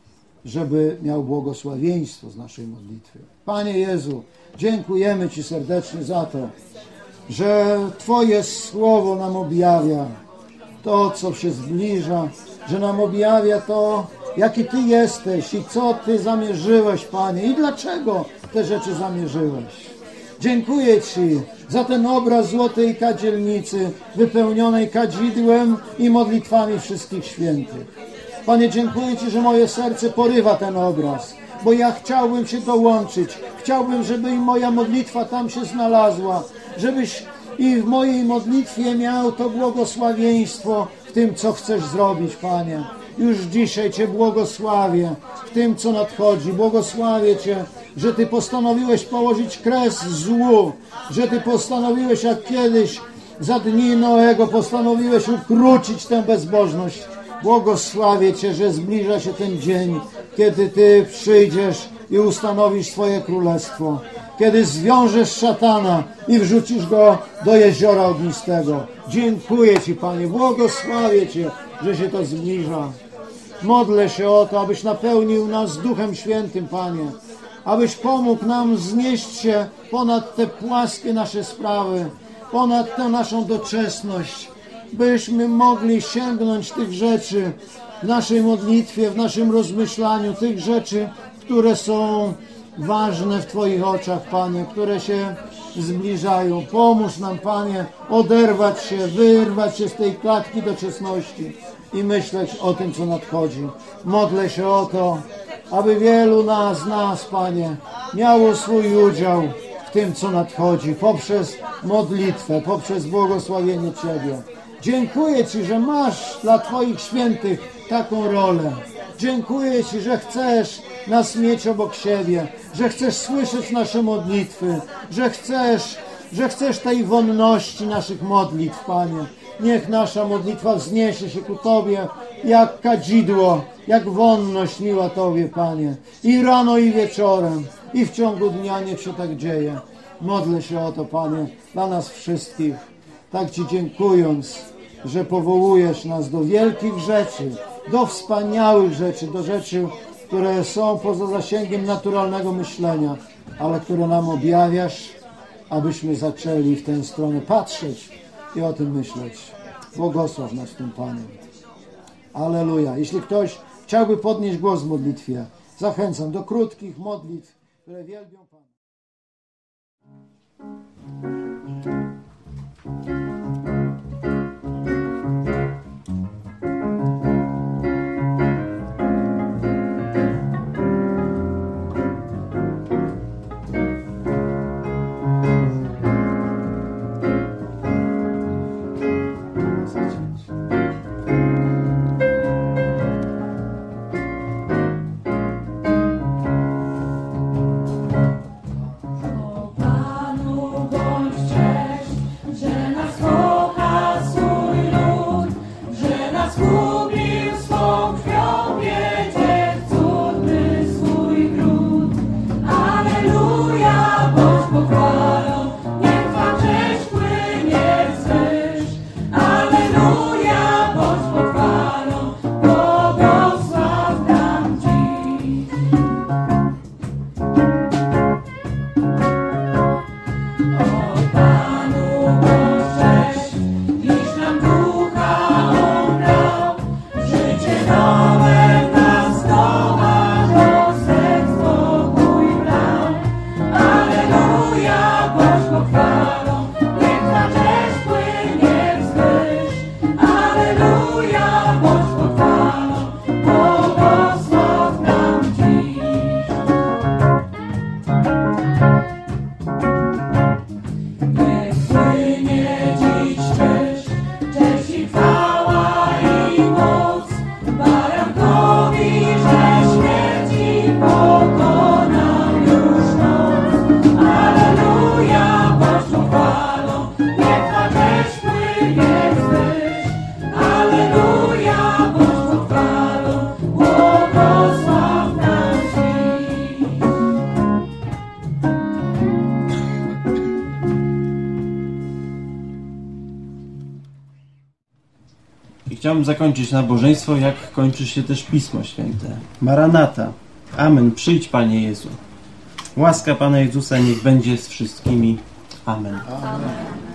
żeby miał błogosławieństwo z naszej modlitwy. Panie Jezu, dziękujemy Ci serdecznie za to, że Twoje Słowo nam objawia to, co się zbliża, że nam objawia to, jaki Ty jesteś i co Ty zamierzyłeś, Panie, i dlaczego te rzeczy zamierzyłeś. Dziękuję Ci za ten obraz złotej kadzielnicy wypełnionej kadzidłem i modlitwami wszystkich świętych. Panie, dziękuję Ci, że moje serce porywa ten obraz, bo ja chciałbym się dołączyć. Chciałbym, żeby i moja modlitwa tam się znalazła, żebyś i w mojej modlitwie miał to błogosławieństwo w tym, co chcesz zrobić, Panie. Już dzisiaj Cię błogosławię w tym, co nadchodzi. Błogosławię Cię, że Ty postanowiłeś położyć kres złu, że Ty postanowiłeś, jak kiedyś za dni Noego postanowiłeś ukrócić tę bezbożność. Błogosławię Cię, że zbliża się ten dzień, kiedy Ty przyjdziesz i ustanowisz swoje królestwo. Kiedy zwiążesz szatana i wrzucisz go do jeziora ognistego. Dziękuję Ci, Panie, błogosławię Cię, że się to zbliża. Modlę się o to, abyś napełnił nas Duchem Świętym, Panie. Abyś pomógł nam wznieść się ponad te płaskie nasze sprawy, ponad tę naszą doczesność, byśmy mogli sięgnąć tych rzeczy w naszej modlitwie, w naszym rozmyślaniu, tych rzeczy, które są ważne w Twoich oczach, Panie, które się zbliżają. Pomóż nam, Panie, oderwać się, wyrwać się z tej klatki doczesności i myśleć o tym, co nadchodzi. Modlę się o to, aby wielu z nas, Panie, miało swój udział w tym, co nadchodzi, poprzez modlitwę, poprzez błogosławienie Ciebie. Dziękuję Ci, że masz dla Twoich świętych taką rolę. Dziękuję Ci, że chcesz nas mieć obok siebie, że chcesz słyszeć nasze modlitwy, że chcesz tej wonności naszych modlitw, Panie. Niech nasza modlitwa wzniesie się ku Tobie jak kadzidło, jak wonność miła Tobie, Panie. I rano, i wieczorem, i w ciągu dnia niech się tak dzieje. Modlę się o to, Panie, dla nas wszystkich. Tak Ci dziękując, że powołujesz nas do wielkich rzeczy, do wspaniałych rzeczy, do rzeczy, które są poza zasięgiem naturalnego myślenia, ale które nam objawiasz, abyśmy zaczęli w tę stronę patrzeć i o tym myśleć. Błogosław nas w tym, Panie. Alleluja. Jeśli ktoś chciałby podnieść głos w modlitwie, zachęcam do krótkich modlitw, które wielbią Pana. I chciałbym zakończyć nabożeństwo, jak kończy się też Pismo Święte. Maranata. Amen. Przyjdź, Panie Jezu. Łaska Pana Jezusa niech będzie z wszystkimi. Amen. Amen.